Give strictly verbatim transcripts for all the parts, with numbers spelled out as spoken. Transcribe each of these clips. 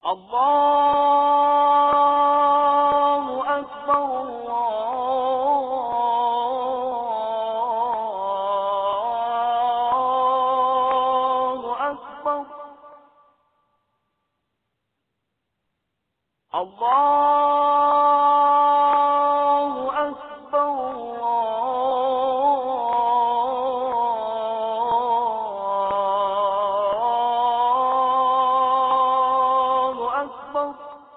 الله أكبر الله أكبر الله أكبر الله أكبر.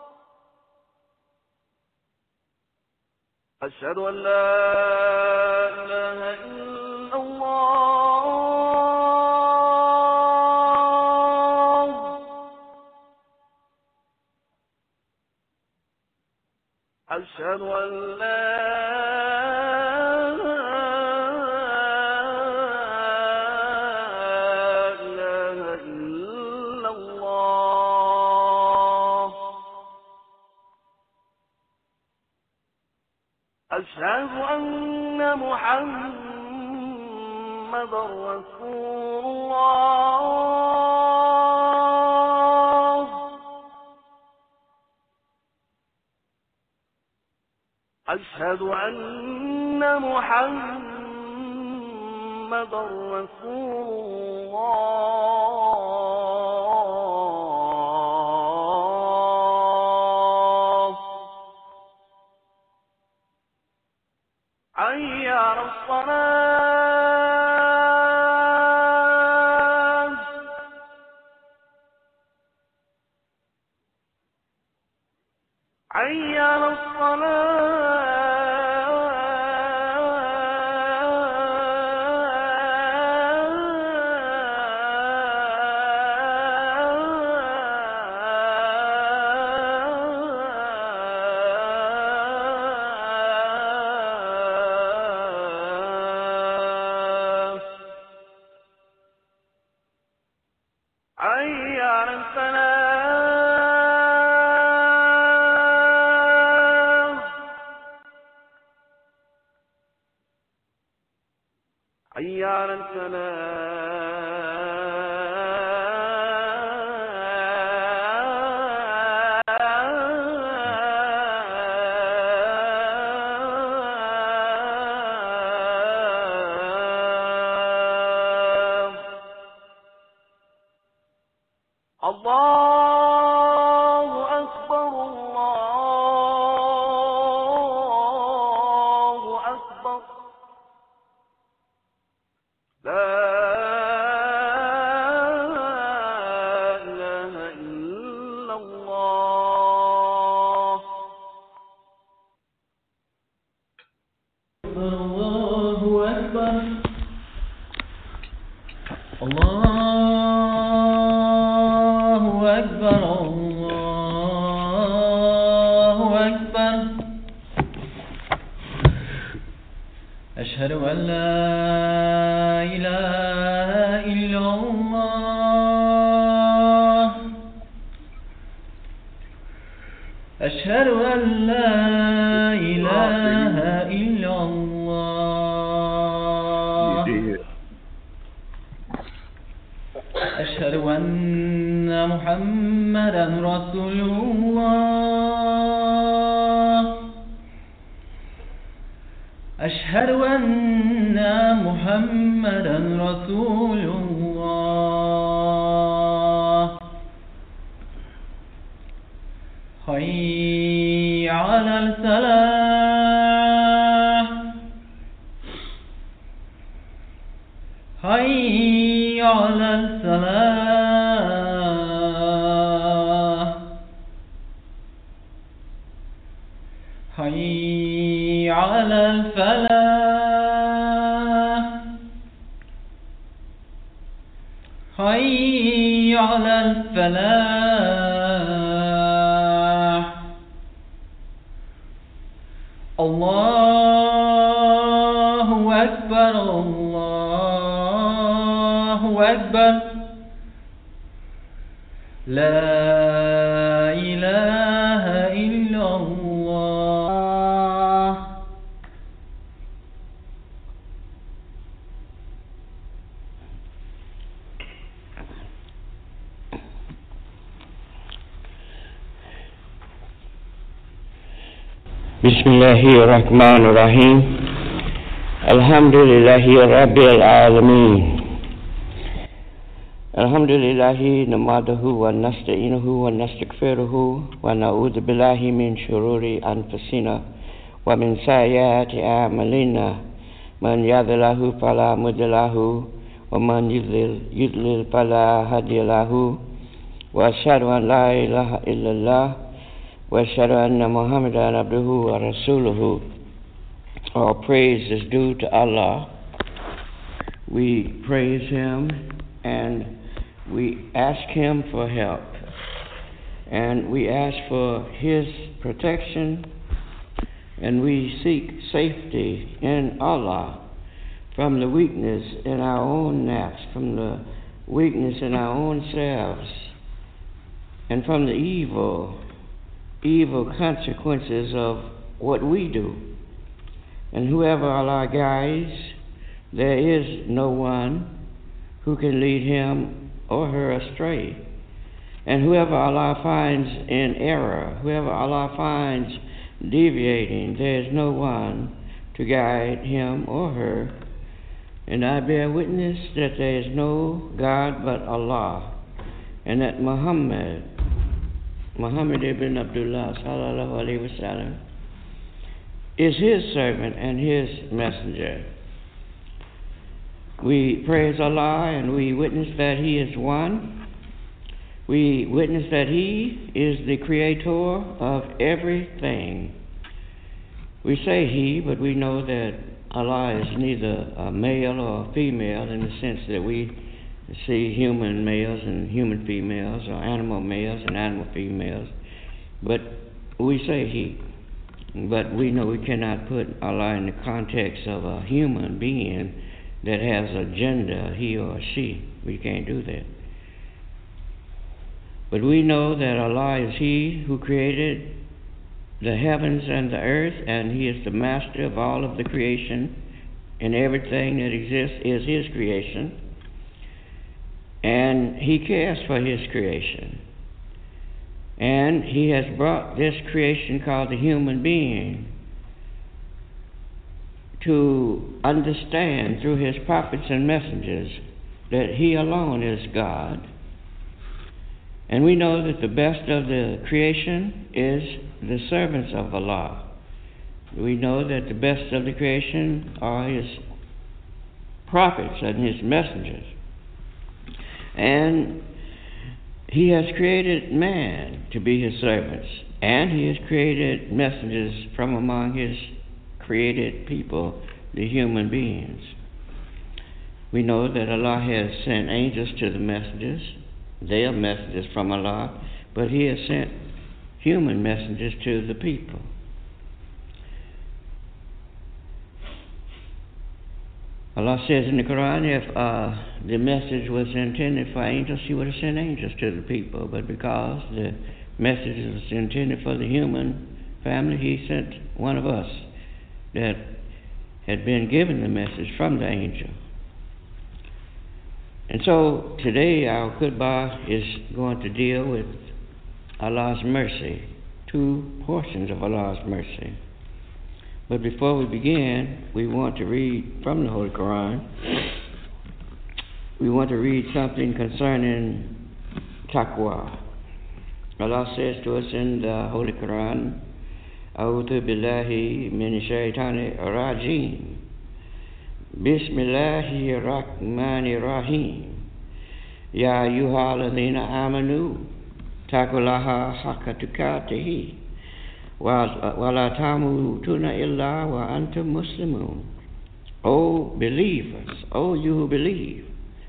أشهد أن لا إله إلا الله. أشهد أن لا إله إلا الله. أشهد أن محمدا رسول الله. أشهد أن محمدا رسول الله. حي على الصلاة. حي على حي على الفلاح. حي على الفلاح. الله أكبر الله أكبر. لا إله إلا الله. الله أكبر. الله أكبر. الله أكبر. أشهد أن لا إله إلا الله. أشهد أن لا إله إلا الله. أشهد أن محمدا رسول الله. أشهد أن محمدا رسول الله. حي على الفلاح. حي على الفلاح. حي على الفلاح. حي على الفلاح. الله أكبر. الله أكبر. لا إله إلا الله. Bismillahirrahmanirrahim. Alhamdulillahi Rabbil Alameen. Alhamdulillahi namaduhu wa nasta'inuhu wa nastaghfiruhu wa na'udhu billahi min shururi anfusina wa min sayyiati a'malina. Man yahdihillahu fala mudilla lahu wa man yudlil yudlil fala hadiya lahu. Wa asyhadu an la ilaha illallah wa asyhadu anna Muhammadan abduhu wa rasuluhu. All praise is due to Allah. We praise Him and we ask Him for help. And we ask for His protection, and we seek safety in Allah from the weakness in our own nafs, from the weakness in our own selves, and from the evil, evil consequences of what we do. And whoever Allah guides, there is no one who can lead him or her astray. And whoever Allah finds in error, whoever Allah finds deviating, there is no one to guide him or her. And I bear witness that there is no God but Allah, and that Muhammad, Muhammad ibn Abdullah sallallahu alaihi wasallam, is His servant and His messenger. We praise Allah and we witness that He is one. We witness that He is the creator of everything. We say He, but we know that Allah is neither a male or a female, in the sense that we see human males and human females, or animal males and animal females. But we say He. But we know we cannot put Allah in the context of a human being that has a gender, he or she. We can't do that. But we know that Allah is He who created the heavens and the earth, and He is the master of all of the creation, and everything that exists is His creation. And He cares for His creation. And He has brought this creation called the human being to understand through His prophets and messengers that He alone is God. And we know that the best of the creation is the servants of Allah. We know that the best of the creation are His prophets and His messengers. And He has created man to be His servants, and He has created messengers from among His created people, the human beings. We know that Allah has sent angels to the messengers. They are messengers from Allah, but He has sent human messengers to the people. Allah says in the Quran, if uh, the message was intended for angels, He would have sent angels to the people. But because the message was intended for the human family, He sent one of us that had been given the message from the angel. And so today our khutbah is going to deal with Allah's mercy, two portions of Allah's mercy. But before we begin, we want to read from the Holy Quran. We want to read something concerning taqwa. Allah says to us in the Holy Quran, A'udhu billahi min shaitani rajim. Bismillahir rahmanir rahim. Ya ayyuhalladhina amanu taqullaha haqqa tuqatih. وَلَا تَمُوتُنَّ إِلَّا وَأَنْتُمْ مُسْلِمُونَ. O believers, O you who believe,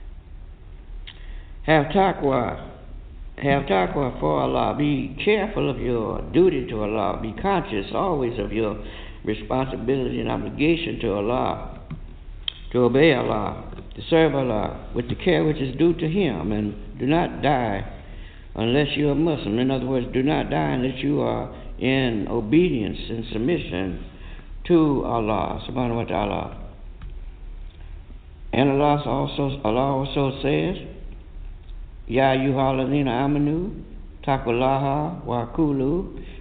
have taqwa, have taqwa for Allah. Be careful of your duty to Allah. Be conscious always of your responsibility and obligation to Allah, to obey Allah, to serve Allah with the care which is due to Him, and do not die unless you are Muslim. In other words, do not die unless you are in obedience and submission to Allah subhanahu wa ta'ala. And Allah also, Allah also says, Ya ayyuhalladhina amanu taqullaha wa qulu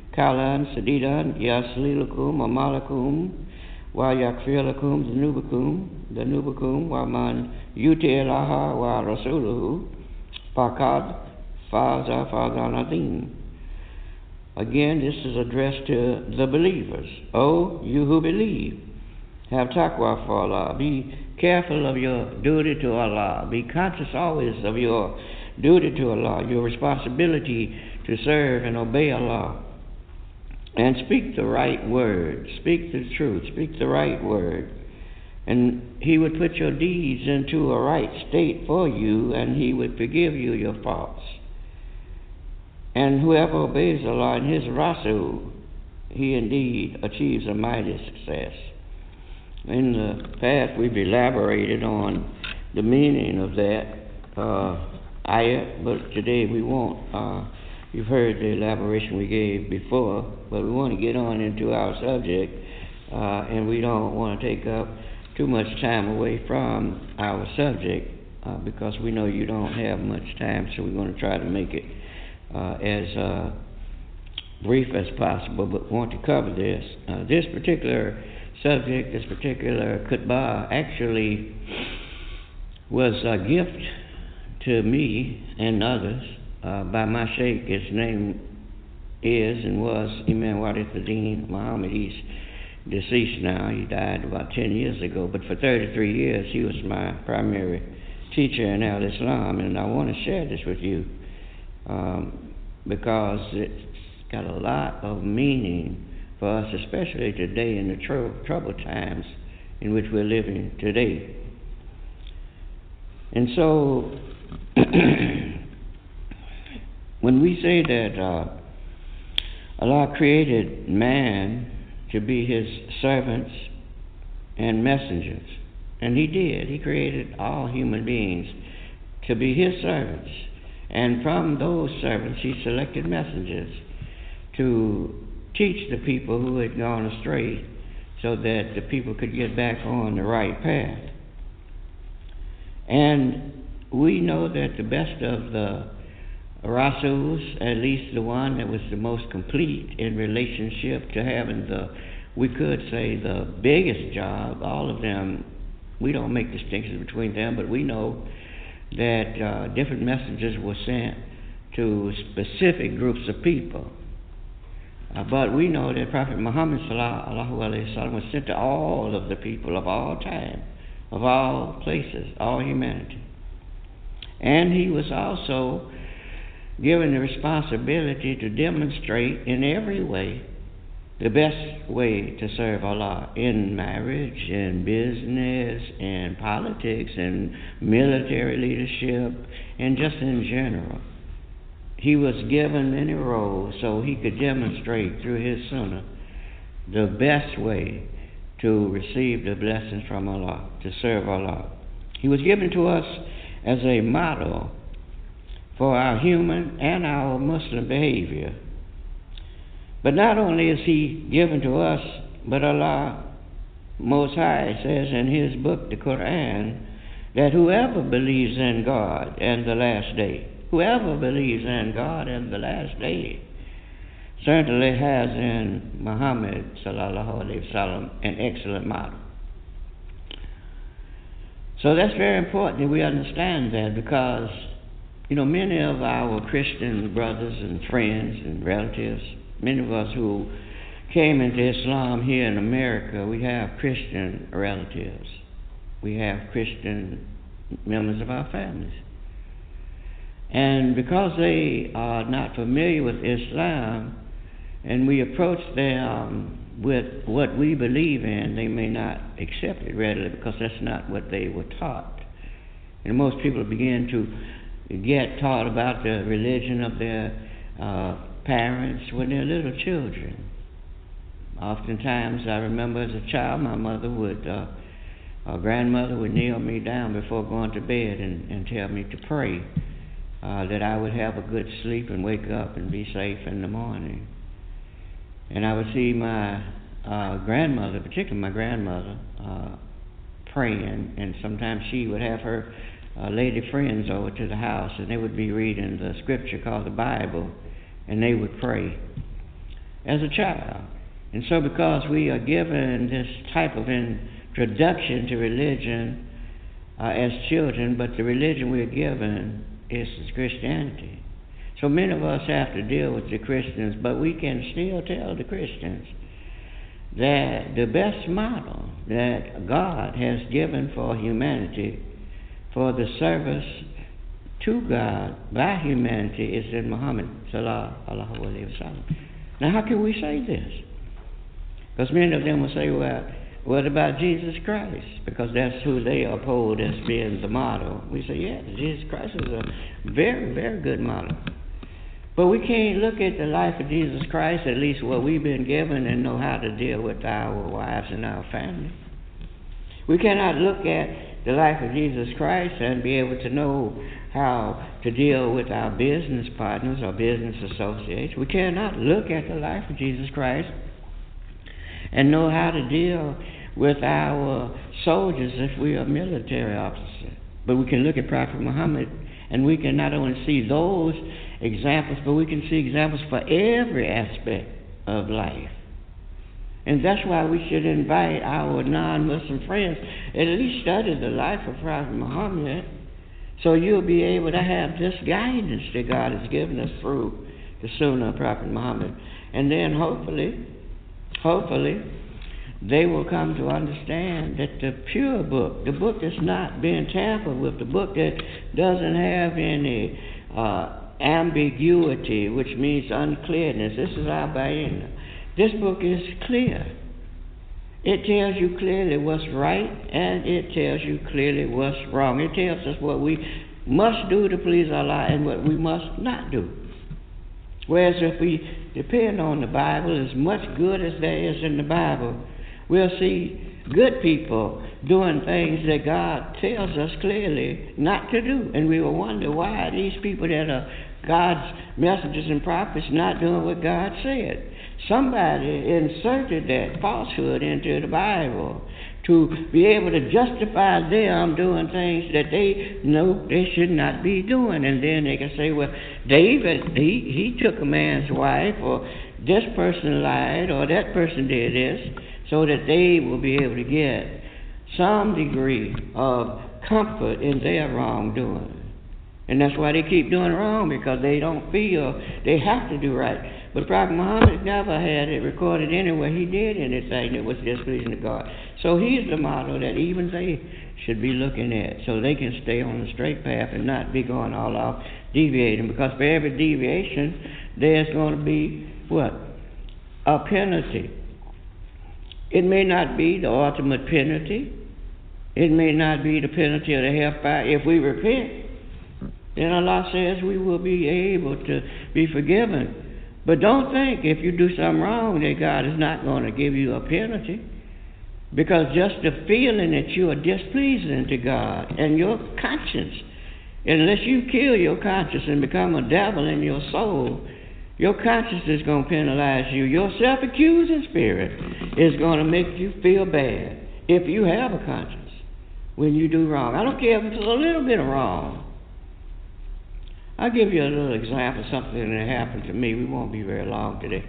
Kalan, Sadidan, Yaslilakum, Amalakum, Wa Yakfilakum, Zanubakum, Danubakum, Wa Man Yuti Elaha, Wa Rasuluhu, Fakad, Faza, Fazanadim. Again, this is addressed to the believers. Oh, you who believe, have taqwa for Allah. Be careful of your duty to Allah. Be conscious always of your duty to Allah, your responsibility to serve and obey Allah. And speak the right word. Speak the truth. Speak the right word. And He would put your deeds into a right state for you, and He would forgive you your faults. And whoever obeys Allah and His Rasul, he indeed achieves a mighty success. In the past, we've elaborated on the meaning of that uh, ayat, but today we won't. Uh, you've heard the elaboration we gave before, but we want to get on into our subject, uh, and we don't want to take up too much time away from our subject uh, because we know you don't have much time, so we're going to try to make it uh, as uh, brief as possible, but want to cover this. Uh, this particular subject, this particular khutbah, actually was a gift to me and others uh, by my sheikh. His name is and was Imam Warithuddin Muhammad. He's deceased now. He died about ten years ago, but for thirty-three years he was my primary teacher in Al-Islam, and I want to share this with you um, because it's got a lot of meaning for us, especially today in the tr- troubled times in which we're living today. And so, when we say that uh, Allah created man to be His servants and messengers, and He did. He created all human beings to be His servants, and from those servants He selected messengers to teach the people who had gone astray so that the people could get back on the right path. And we know that the best of the Rasuls, at least the one that was the most complete in relationship to having the, we could say, the biggest job, all of them, we don't make distinctions between them, but we know that uh, different messages were sent to specific groups of people. Uh, but we know that Prophet Muhammad sallallahu alaihi wasallam was sent to all of the people of all time, of all places, all humanity. And he was also given the responsibility to demonstrate in every way the best way to serve Allah in marriage, in business, in politics, in military leadership, and just in general. He was given many roles so he could demonstrate through his sunnah the best way to receive the blessings from Allah, to serve Allah. He was given to us as a model for our human and our Muslim behavior. But not only is he given to us, but Allah Most High says in his book, the Quran, that whoever believes in God and the last day, whoever believes in God and the last day, certainly has in Muhammad sallallahu alaihi wasallam an excellent model. So that's very important that we understand that, because, you know, many of our Christian brothers and friends and relatives, many of us who came into Islam here in America, we have Christian relatives. We have Christian members of our families. And because they are not familiar with Islam, and we approach them with what we believe in, they may not accept it readily because that's not what they were taught. And most people begin to get taught about the religion of their uh, parents when they're little children. Oftentimes, I remember as a child, my mother would, uh, our grandmother would kneel me down before going to bed and, and tell me to pray uh, that I would have a good sleep and wake up and be safe in the morning. And I would see my uh, grandmother, particularly my grandmother, uh, praying, and sometimes she would have her uh, lady friends over to the house, and they would be reading the scripture called the Bible, and they would pray. as a child. And so because we are given this type of introduction to religion uh, as children, but the religion we're given is Christianity. So many of us have to deal with the Christians, but we can still tell the Christians that the best model that God has given for humanity, for the service to God by humanity, is in Muhammad sallallahu alaihi wasallam. Now, how can we say this? Because many of them will say, well, what about Jesus Christ? Because that's who they uphold as being the model. We say, yeah, Jesus Christ is a very, very good model. But we can't look at the life of Jesus Christ, at least what we've been given, and know how to deal with our wives and our family. We cannot look at the life of Jesus Christ and be able to know how to deal with our business partners or business associates. We cannot look at the life of Jesus Christ and know how to deal with our soldiers if we are military officers. But we can look at Prophet Muhammad, and we can not only see those examples, but we can see examples for every aspect of life. And that's why we should invite our non-Muslim friends at least study the life of Prophet Muhammad, so you'll be able to have this guidance that God has given us through the Sunnah of Prophet Muhammad. And then hopefully, hopefully, they will come to understand that the pure book, the book that's not being tampered with, the book that doesn't have any uh, ambiguity, which means unclearness. This is our Bayina. This book is clear. It tells you clearly what's right, and it tells you clearly what's wrong. It tells us what we must do to please Allah and what we must not do. Whereas if we depend on the Bible, as much good as there is in the Bible, we'll see good people doing things that God tells us clearly not to do. And we will wonder why these people that are God's messengers and prophets not doing what God said. Somebody inserted that falsehood into the Bible to be able to justify them doing things that they know they should not be doing. And then they can say, well, David, he, he took a man's wife, or this person lied, or that person did this, so that they will be able to get some degree of comfort in their wrongdoing. And that's why they keep doing wrong, because they don't feel they have to do right. But Prophet Muhammad never had it recorded anywhere he did anything that was displeasing to God. So he's the model that even they should be looking at, so they can stay on the straight path and not be going all off, deviating. Because for every deviation, there's going to be, what? A penalty. It may not be the ultimate penalty. It may not be the penalty of the hellfire. If we repent, then Allah says we will be able to be forgiven. But don't think if you do something wrong that God is not going to give you a penalty. Because just the feeling that you are displeasing to God and your conscience, unless you kill your conscience and become a devil in your soul, your conscience is going to penalize you. Your self-accusing spirit is going to make you feel bad if you have a conscience when you do wrong. I don't care if it's a little bit of wrong. I'll give you a little example of something that happened to me. We won't be very long today.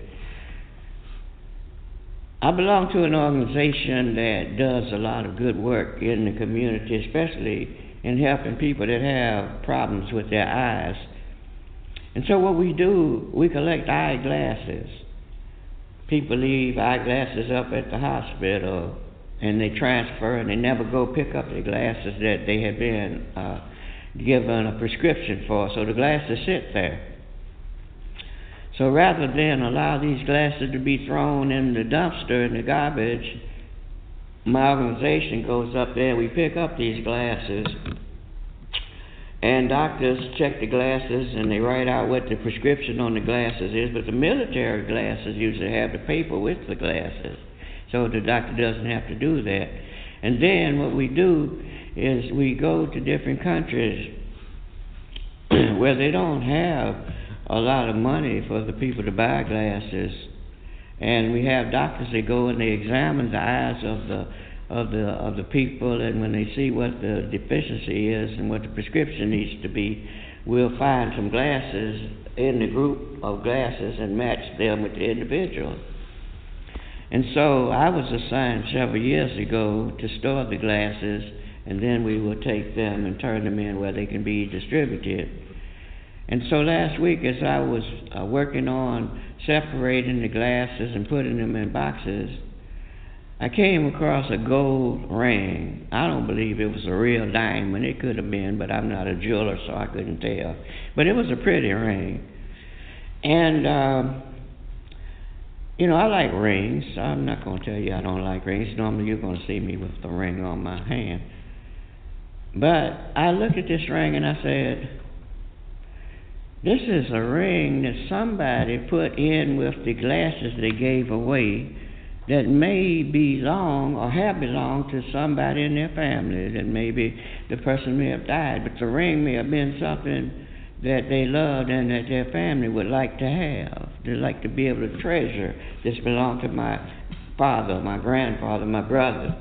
I belong to an organization that does a lot of good work in the community, especially in helping people that have problems with their eyes. And so what we do, we collect eyeglasses. People leave eyeglasses up at the hospital, and they transfer, and they never go pick up the glasses that they had been uh, given a prescription for, so the glasses sit there. So rather than allow these glasses to be thrown in the dumpster, in the garbage, my organization goes up there, we pick up these glasses, and doctors check the glasses and they write out what the prescription on the glasses is, but the military glasses usually have the paper with the glasses, so the doctor doesn't have to do that. And then what we do is we go to different countries where they don't have a lot of money for the people to buy glasses, and we have doctors that go and they examine the eyes of the of the of the people, and when they see what the deficiency is and what the prescription needs to be, we'll find some glasses in the group of glasses and match them with the individual. And so I was assigned several years ago to store the glasses, and then we will take them and turn them in where they can be distributed. And so last week, as I was uh, working on separating the glasses and putting them in boxes, I came across a gold ring. I don't believe it was a real diamond. It could have been, but I'm not a jeweler, so I couldn't tell. But it was a pretty ring. And, um, you know, I like rings. I'm not going to tell you I don't like rings. Normally you're going to see me with the ring on my hand. But I looked at this ring and I said, this is a ring that somebody put in with the glasses they gave away that may belong or have belonged to somebody in their family, that maybe the person may have died, but the ring may have been something that they loved and that their family would like to have. They'd like to be able to treasure. This belonged to my father, my grandfather, my brother.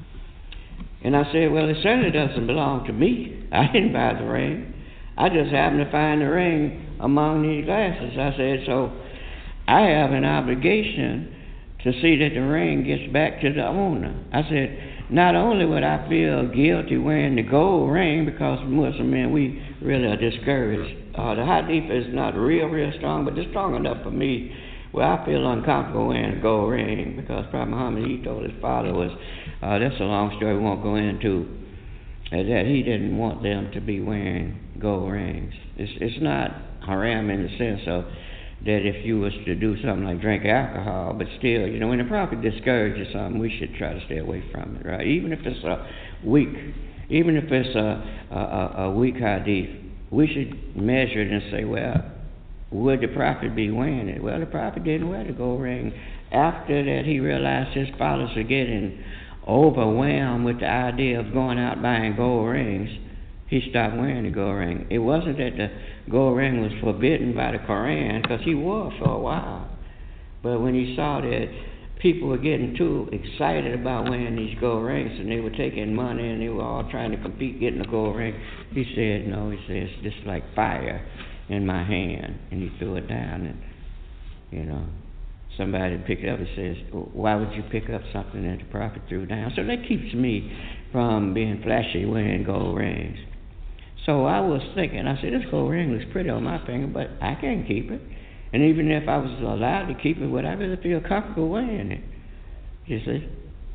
And I said, well, it certainly doesn't belong to me. I didn't buy the ring. I just happened to find the ring among these glasses. I said, so I have an obligation to see that the ring gets back to the owner. I said, not only would I feel guilty wearing the gold ring, because Muslim men, we really are discouraged. Uh, the hadith is not real, real strong, but it's strong enough for me where I feel uncomfortable wearing a gold ring, because Prophet Muhammad, he told his followers, uh, that's a long story we won't go into, uh, that he didn't want them to be wearing gold rings. It's, it's not haram in the sense of that if you was to do something like drink alcohol, but still, you know, when the Prophet discourages something, we should try to stay away from it, right? Even if it's a weak, even if it's a, a, a weak hadith, we should measure it and say, well, would the Prophet be wearing it? Well, the Prophet didn't wear the gold ring. After that, he realized his followers were getting overwhelmed with the idea of going out buying gold rings. He stopped wearing the gold ring. It wasn't that the gold ring was forbidden by the Quran, because he wore it for a while. But when he saw that people were getting too excited about wearing these gold rings, and they were taking money, and they were all trying to compete getting a gold ring, he said, no, he says, it's just like fire in my hand. And he threw it down, and, you know, somebody picked it up and says, why would you pick up something that the Prophet threw down? So that keeps me from being flashy wearing gold rings. So I was thinking, I said, this gold ring looks pretty on my finger, but I can't keep it. And even if I was allowed to keep it, would I really feel comfortable wearing it? You see?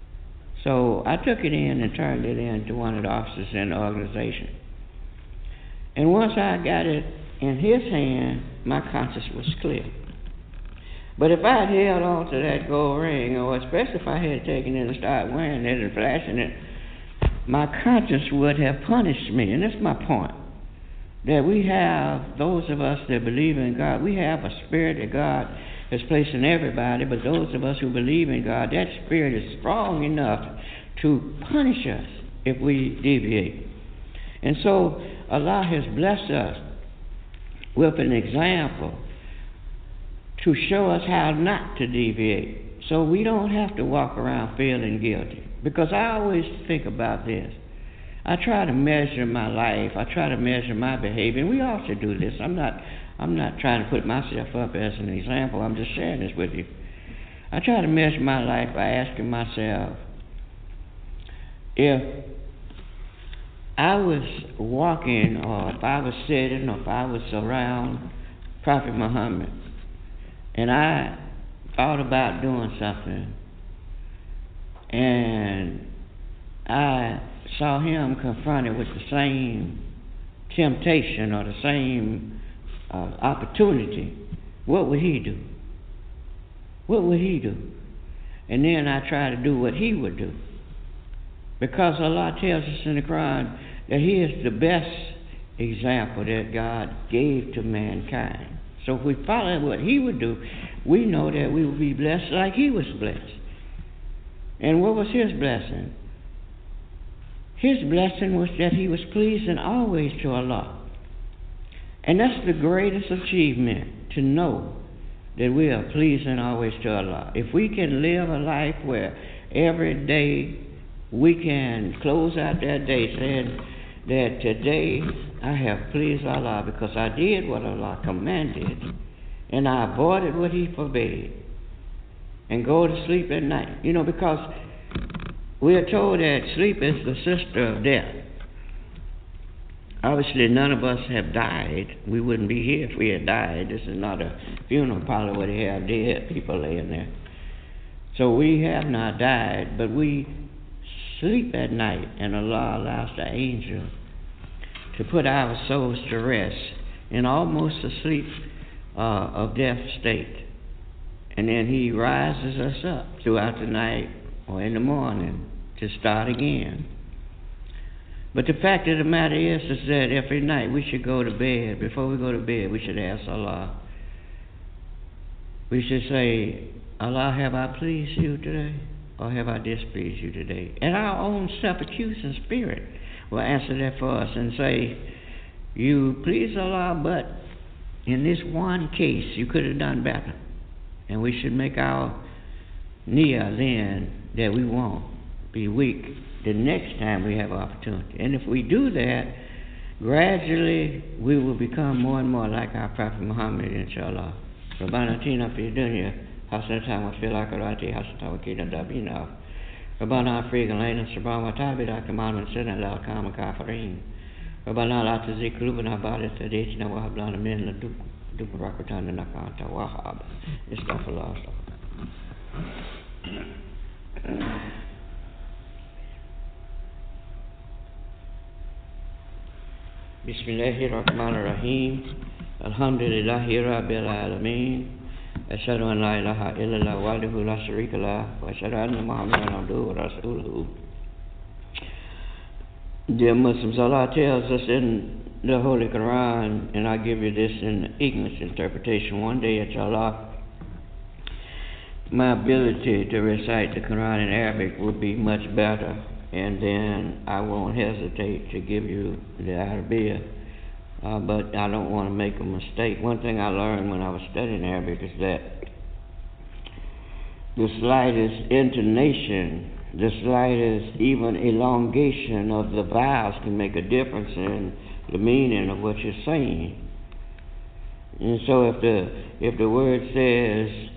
So I took it in and turned it in to one of the officers in the organization. And once I got it in his hand, my conscience was clear. But if I had held on to that gold ring, or especially if I had taken it and started wearing it and flashing it, my conscience would have punished me. And that's my point. That we have, those of us that believe in God, we have a spirit that God has placed in everybody, but those of us who believe in God, that spirit is strong enough to punish us if we deviate. And so Allah has blessed us with an example to show us how not to deviate. So we don't have to walk around feeling guilty. Because I always think about this. I try to measure my life. I try to measure my behavior. And we all should do this. I'm not I'm not trying to put myself up as an example. I'm just sharing this with you. I try to measure my life by asking myself, if I was walking, or if I was sitting, or if I was around Prophet Muhammad, and I thought about doing something, and I saw him confronted with the same temptation or the same uh, opportunity, what would he do? What would he do? And then I try to do what he would do. Because Allah tells us in the Quran that he is the best example that God gave to mankind. So if we follow what he would do, we know that we will be blessed like he was blessed. And what was his blessing? His blessing was that he was pleasing always to Allah. And that's the greatest achievement, to know that we are pleasing always to Allah. If we can live a life where every day we can close out that day saying that today I have pleased Allah because I did what Allah commanded and I avoided what He forbade, and go to sleep at night. You know, because we are told that sleep is the sister of death. Obviously, none of us have died. We wouldn't be here if we had died. This is not a funeral parlor where they have dead people laying there. So we have not died, but we sleep at night, and Allah allows the angel to put our souls to rest in almost a sleep uh, of death state. And then He rises us up throughout the night or in the morning to start again. But the fact of the matter is, is that every night we should go to bed. Before we go to bed, we should ask Allah. We should say, Allah, have I pleased You today? Or have I displeased You today? And our own self-accusing spirit will answer that for us and say, You please Allah, but in this one case, You could have done better. And we should make our niyyah then that we won't be weak the next time we have opportunity. And if we do that, gradually we will become more and more like our Prophet Muhammad, inshallah. Rabbana atina fi dunya hasanatan wa fil akhirati hasanatan wa qina adhaban. Rabbana afrigh alaina sabran wa tabi'na kama anzalna ala al-qawmi kafirin. Rabbana la tuzigh qulubana ba'da idh hadaytana wa hab lana min ladunka rahmatan innaka antal wahhab. Astaghfirullah. Bismillahirrahmanirrahim. Alhamdulillahi Rabbil Alameen. Ashhadu an la ilaha illallah wahdahu la sharika lah wa ashhadu anna Muhammadan abduhu wa rasuluhu. Dear Muslims, Allah tells us in the Holy Quran, and I give you this in English interpretation. One day, inshallah, my ability to recite the Quran in Arabic will be much better, and then I won't hesitate to give you the Arabic. Uh, but I don't want to make a mistake. One thing I learned when I was studying Arabic is that the slightest intonation, the slightest even elongation of the vowels can make a difference in the meaning of what you're saying. And so if the if the word says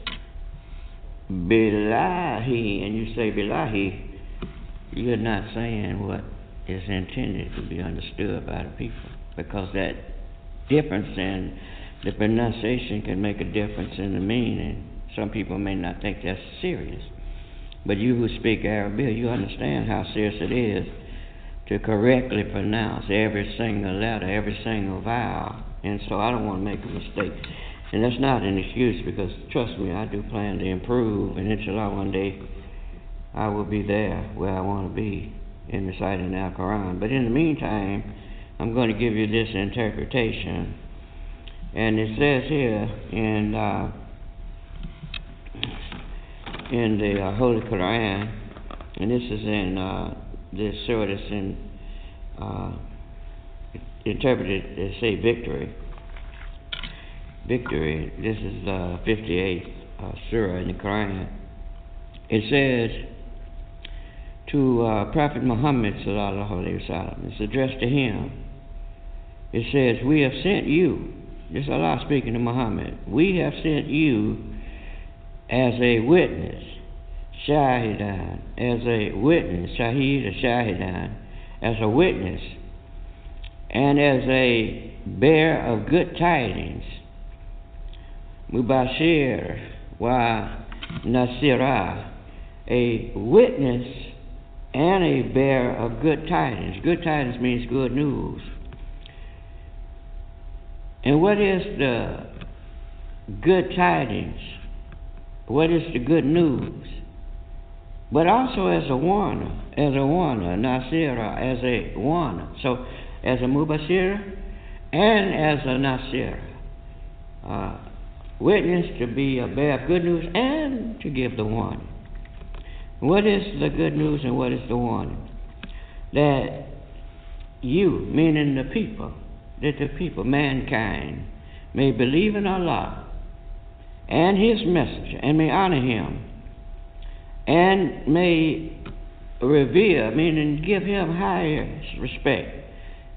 billahi and you say billahi, you're not saying what is intended to be understood by the people, because that difference in the pronunciation can make a difference in the meaning. Some people may not think that's serious, but you who speak Arabic, you understand how serious it is to correctly pronounce every single letter, every single vowel. And so I don't want to make a mistake. And that's not an excuse, because trust me, I do plan to improve, and inshallah one day I will be there where I want to be in reciting Al Quran. But in the meantime, I'm going to give you this interpretation. And it says here in uh, in the uh, Holy Quran, and this is in uh, this surah that's in uh, interpreted as say victory. Victory. This is the fifty-eighth uh, surah in the Quran. It says to uh, Prophet Muhammad sallallahu alaihi wasallam. It's addressed to him. It says, "We have sent you." This is Allah speaking to Muhammad. "We have sent you as a witness, shahidan, as a witness, shahid or shahidan, as a witness, and as a bearer of good tidings, mubashir wa nasira, a witness and a bearer of good tidings." Good tidings means good news. And what is the good tidings? What is the good news? But also as a warner, as a warner, nasira, as a warner. So as a mubashir and as a nasira. Uh, witness, to be a bearer of good news, and to give the warning. What is the good news and what is the warning? That you, meaning the people, that the people, mankind, may believe in Allah and His messenger, and may honor Him, and may revere, meaning give Him highest respect,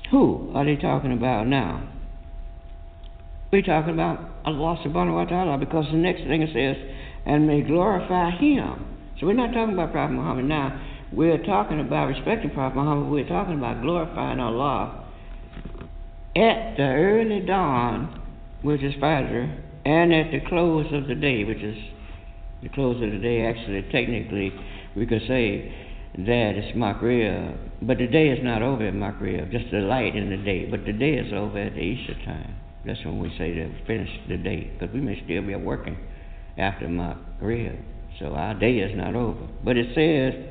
Who are they talking about now? We're talking about Allah subhanahu wa ta'ala, because the next thing it says, and may glorify Him. So we're not talking about Prophet Muhammad now. We're talking about respecting Prophet Muhammad. We're talking about glorifying Allah at the early dawn, which is Fajr, and at the close of the day, which is the close of the day. Actually, technically, we could say that it's Maghrib, but the day is not over at Maghrib, just the light in the day. But the day is over at the Easter time. That's when we say that we finished the day, because we may still be working after Maghrib. So our day is not over. But it says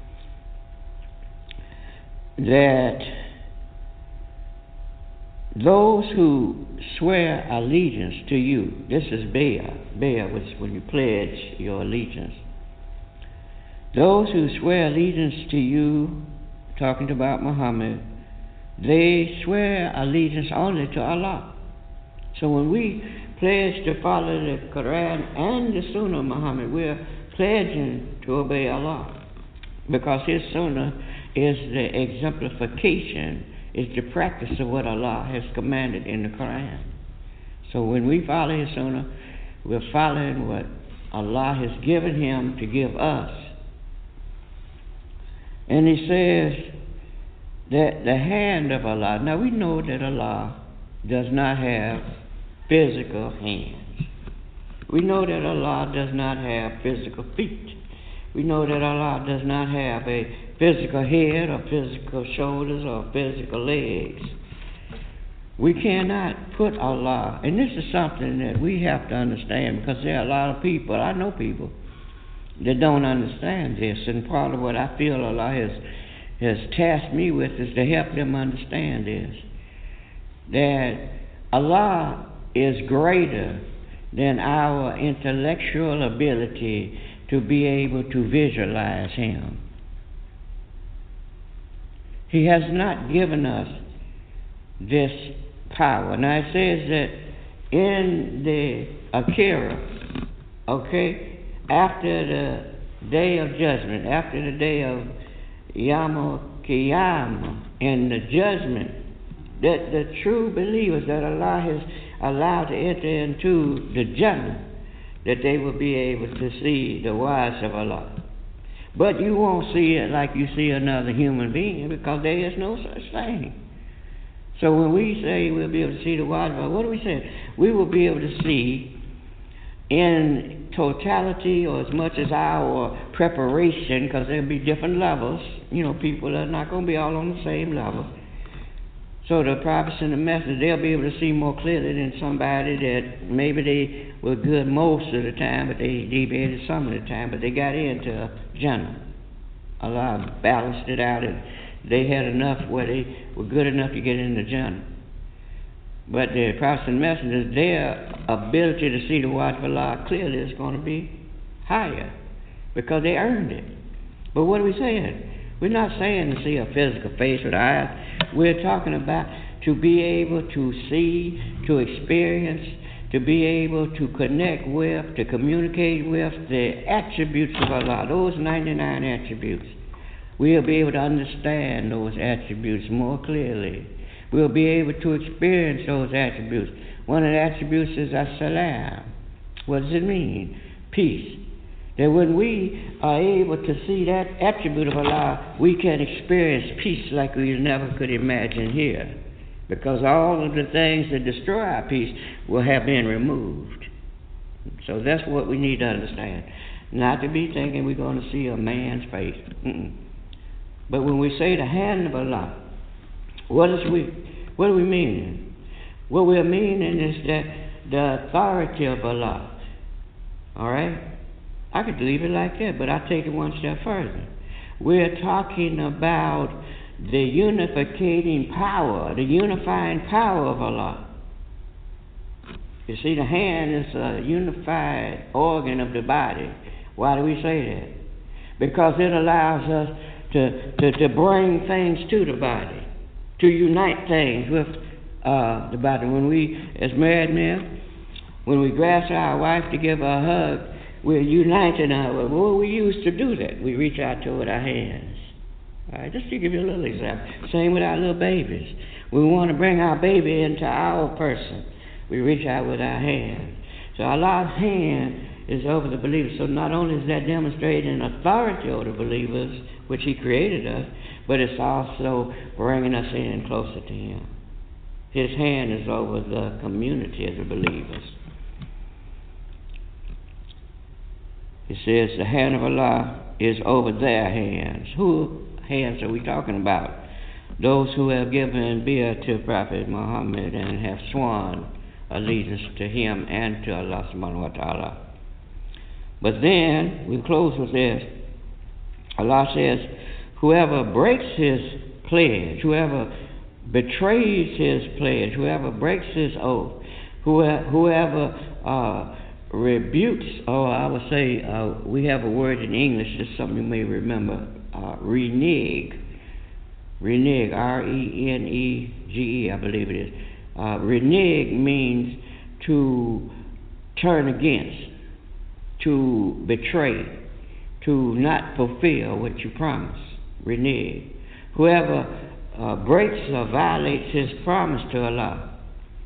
that those who swear allegiance to you, this is Bayah. Bayah was when you pledge your allegiance. Those who swear allegiance to you, talking about Muhammad, they swear allegiance only to Allah. So when we pledge to follow the Quran and the Sunnah of Muhammad, we're pledging to obey Allah, because His Sunnah is the exemplification, is the practice of what Allah has commanded in the Quran. So when we follow His Sunnah, we're following what Allah has given Him to give us. And He says that the hand of Allah, now we know that Allah does not have physical hands. We know that Allah does not have physical feet. We know that Allah does not have a physical head or physical shoulders or physical legs. We cannot put Allah, and this is something that we have to understand, because there are a lot of people, I know people, that don't understand this, and part of what I feel Allah has, has tasked me with is to help them understand this, that Allah is greater than our intellectual ability to be able to visualize Him. He has not given us this power. Now it says that in the Akira, okay, after the day of judgment, after the day of Yom Kiyama, and the judgment, that the true believers that Allah has allowed to enter into the Jannah, that they will be able to see the words of Allah. But you won't see it like you see another human being, because there is no such thing. So when we say we'll be able to see the words of Allah, what do we say? We will be able to see in totality, or as much as our preparation, because there'll be different levels. You know, people are not going to be all on the same level. So the prophets and the messengers, they'll be able to see more clearly than somebody that maybe they were good most of the time, but they deviated some of the time, but they got into Jannah. Allah balanced it out, and they had enough where they were good enough to get into Jannah. But the prophets and messengers, their ability to see the word of Allah clearly is going to be higher, because they earned it. But what are we saying? We're not saying to see a physical face with eyes. We're talking about to be able to see, to experience, to be able to connect with, to communicate with the attributes of Allah, those ninety-nine attributes. We'll be able to understand those attributes more clearly. We'll be able to experience those attributes. One of the attributes is as-salam. What does it mean? Peace. That when we are able to see that attribute of Allah, we can experience peace like we never could imagine here. Because all of the things that destroy our peace will have been removed. So that's what we need to understand. Not to be thinking we're going to see a man's face. Mm-mm. But when we say the hand of Allah, what is we, what do we mean? What we're meaning is that the authority of Allah. All right? I could leave it like that, but I take it one step further. We're talking about the unificating power, the unifying power of Allah. You see, the hand is a unified organ of the body. Why do we say that? Because it allows us to, to, to bring things to the body, to unite things with uh, the body. When we, as married men, when we grasp our wife to give her a hug, we're uniting her. Well, we used to do that. We reach out to her with our hands. All right, just to give you a little example. Same with our little babies. We want to bring our baby into our person. We reach out with our hand. So Allah's hand is over the believers. So not only is that demonstrating authority over the believers, which He created us, but it's also bringing us in closer to Him. His hand is over the community of the believers. It says the hand of Allah is over their hands. Who hands are we talking about? Those who have given beer to Prophet Muhammad and have sworn allegiance to him and to Allah subhanahu wa ta'ala. But then we close with this. Allah says, whoever breaks his pledge, whoever betrays his pledge, whoever breaks his oath, whoever, whoever uh, rebukes, or I would say, uh, we have a word in English, just something you may remember, uh, renege. Renege, R E N E G E, I believe it is. Uh, renege means to turn against, to betray, to not fulfill what you promise. Renege. Whoever uh, breaks or violates his promise to Allah,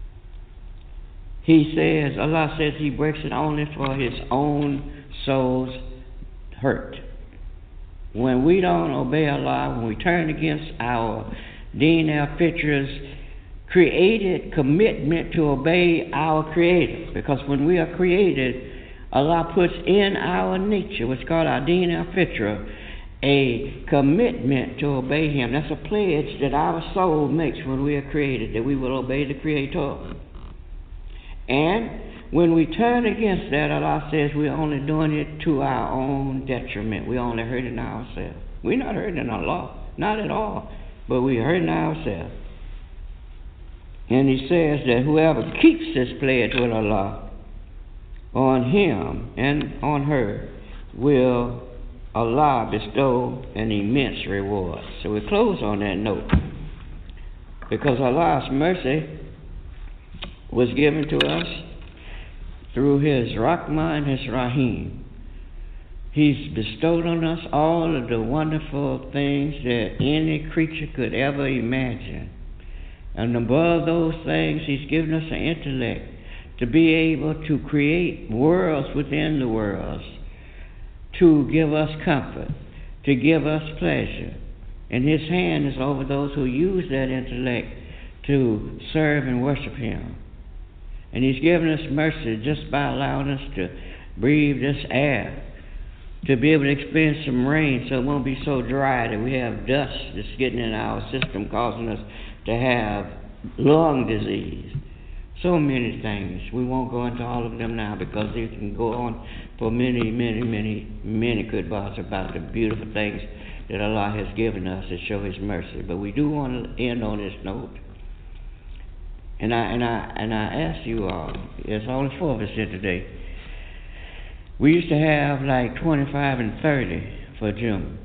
He says, Allah says He breaks it only for His own soul's hurt. When we don't obey Allah, when we turn against our Deen al-Fitrah's created commitment to obey our Creator, because when we are created, Allah puts in our nature, what's called our Deen al-Fitrah, a commitment to obey Him. That's a pledge that our soul makes when we are created, that we will obey the Creator. And when we turn against that, Allah says we're only doing it to our own detriment. We're only hurting ourselves. We're not hurting Allah, not at all, but we're hurting ourselves. And He says that whoever keeps this pledge with Allah, on him and on her will Allah bestow an immense reward. So we close on that note, because Allah's mercy was given to us through His Rahmah and His Rahim. He's bestowed on us all of the wonderful things that any creature could ever imagine. And above those things, He's given us an intellect to be able to create worlds within the worlds, to give us comfort, to give us pleasure. And His hand is over those who use that intellect to serve and worship Him. And He's given us mercy just by allowing us to breathe this air, to be able to experience some rain so it won't be so dry that we have dust that's getting in our system causing us to have lung disease. So many things. We won't go into all of them now because they can go on for many, many, many, many good bars about the beautiful things that Allah has given us to show His mercy. But we do want to end on this note. And I and I and I ask you all, there's only four of us here today. We used to have like twenty-five and thirty for June.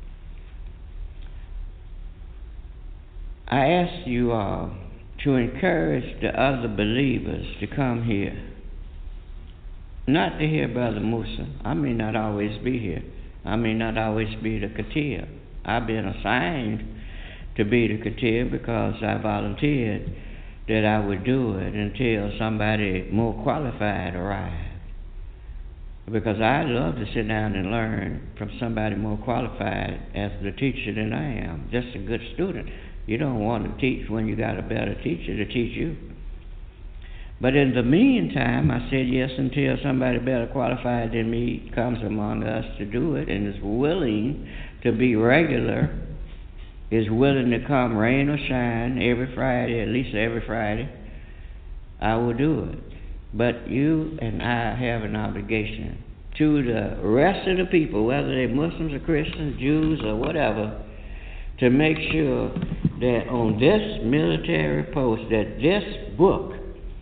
I ask you all to encourage the other believers to come here. Not to hear Brother Musa. I may not always be here. I may not always be the Katir. I've been assigned to be the Katir because I volunteered that I would do it until somebody more qualified arrived. Because I love to sit down and learn from somebody more qualified as the teacher than I am. Just a good student. You don't want to teach when you got a better teacher to teach you. But in the meantime, I said yes until somebody better qualified than me comes among us to do it and is willing to be regular, is willing to come rain or shine every Friday, at least every Friday. I will do it. But you and I have an obligation to the rest of the people, whether they're Muslims or Christians, Jews or whatever, to make sure that on this military post, that this book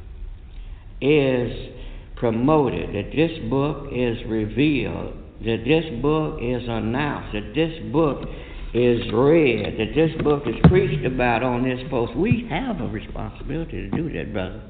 is promoted, that this book is revealed, that this book is announced, that this book is read, that this book is preached about on this post. We have a responsibility to do that, brother.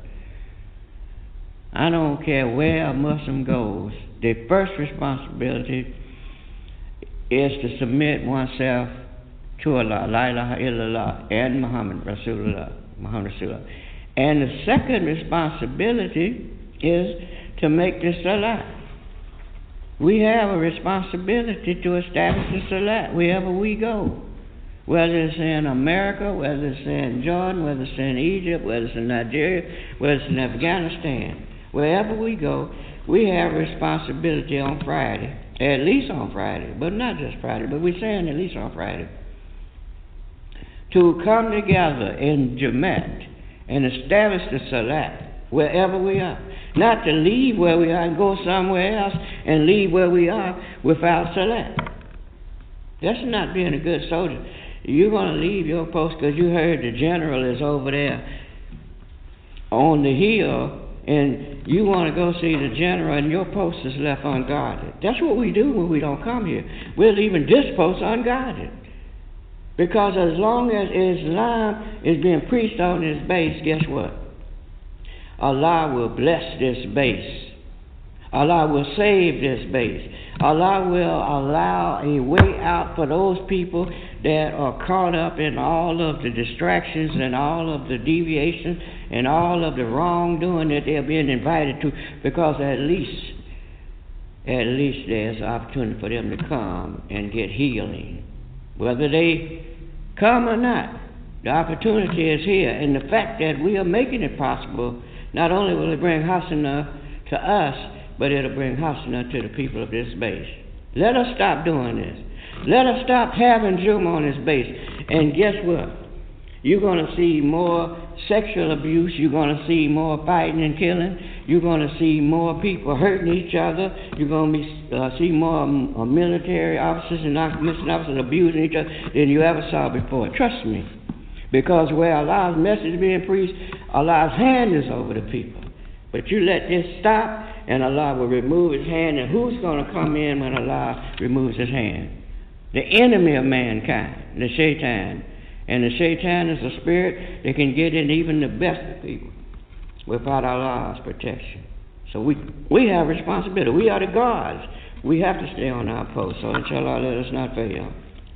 I don't care where a Muslim goes. The first responsibility is to submit oneself to Allah, La ilaha illallah, and Muhammad Rasulullah, Muhammad Rasulullah. And the second responsibility is to make the salat. We have a responsibility to establish the salat wherever we go. Whether it's in America, whether it's in Jordan, whether it's in Egypt, whether it's in Nigeria, whether it's in Afghanistan. Wherever we go, we have a responsibility on Friday, at least on Friday, but not just Friday, but we're saying at least on Friday, to come together in Jamaat and establish the salat wherever we are. Not to leave where we are and go somewhere else and leave where we are without salat. That's not being a good soldier. You're going to leave your post because you heard the general is over there on the hill, and you want to go see the general, and your post is left unguarded. That's what we do when we don't come here. We're leaving this post unguarded. Because as long as Islam is being preached on this base, guess what? Allah will bless this base. Allah will save this base. Allah will allow a way out for those people that are caught up in all of the distractions and all of the deviation and all of the wrongdoing that they're being invited to, because at least, at least there's an opportunity for them to come and get healing. Whether they come or not, the opportunity is here. And the fact that we are making it possible, not only will it bring Hasana to us, but it'll bring Hasana to the people of this base. Let us stop doing this. Let us stop having Juma on this base. And guess what? You're going to see more sexual abuse. You're going to see more fighting and killing. You're going to see more people hurting each other. You're going to be, uh, see more uh, military officers and non-commissioned officers abusing each other than you ever saw before. Trust me. Because where Allah's message is being preached, Allah's hand is over the people. But you let this stop, and Allah will remove His hand. And who's going to come in when Allah removes His hand? The enemy of mankind, the Shaitan. And the Shaitan is a spirit that can get in even the best of people without Allah's protection. So we we have responsibility. We are the guards. We have to stay on our post. So inshallah, let us not fail.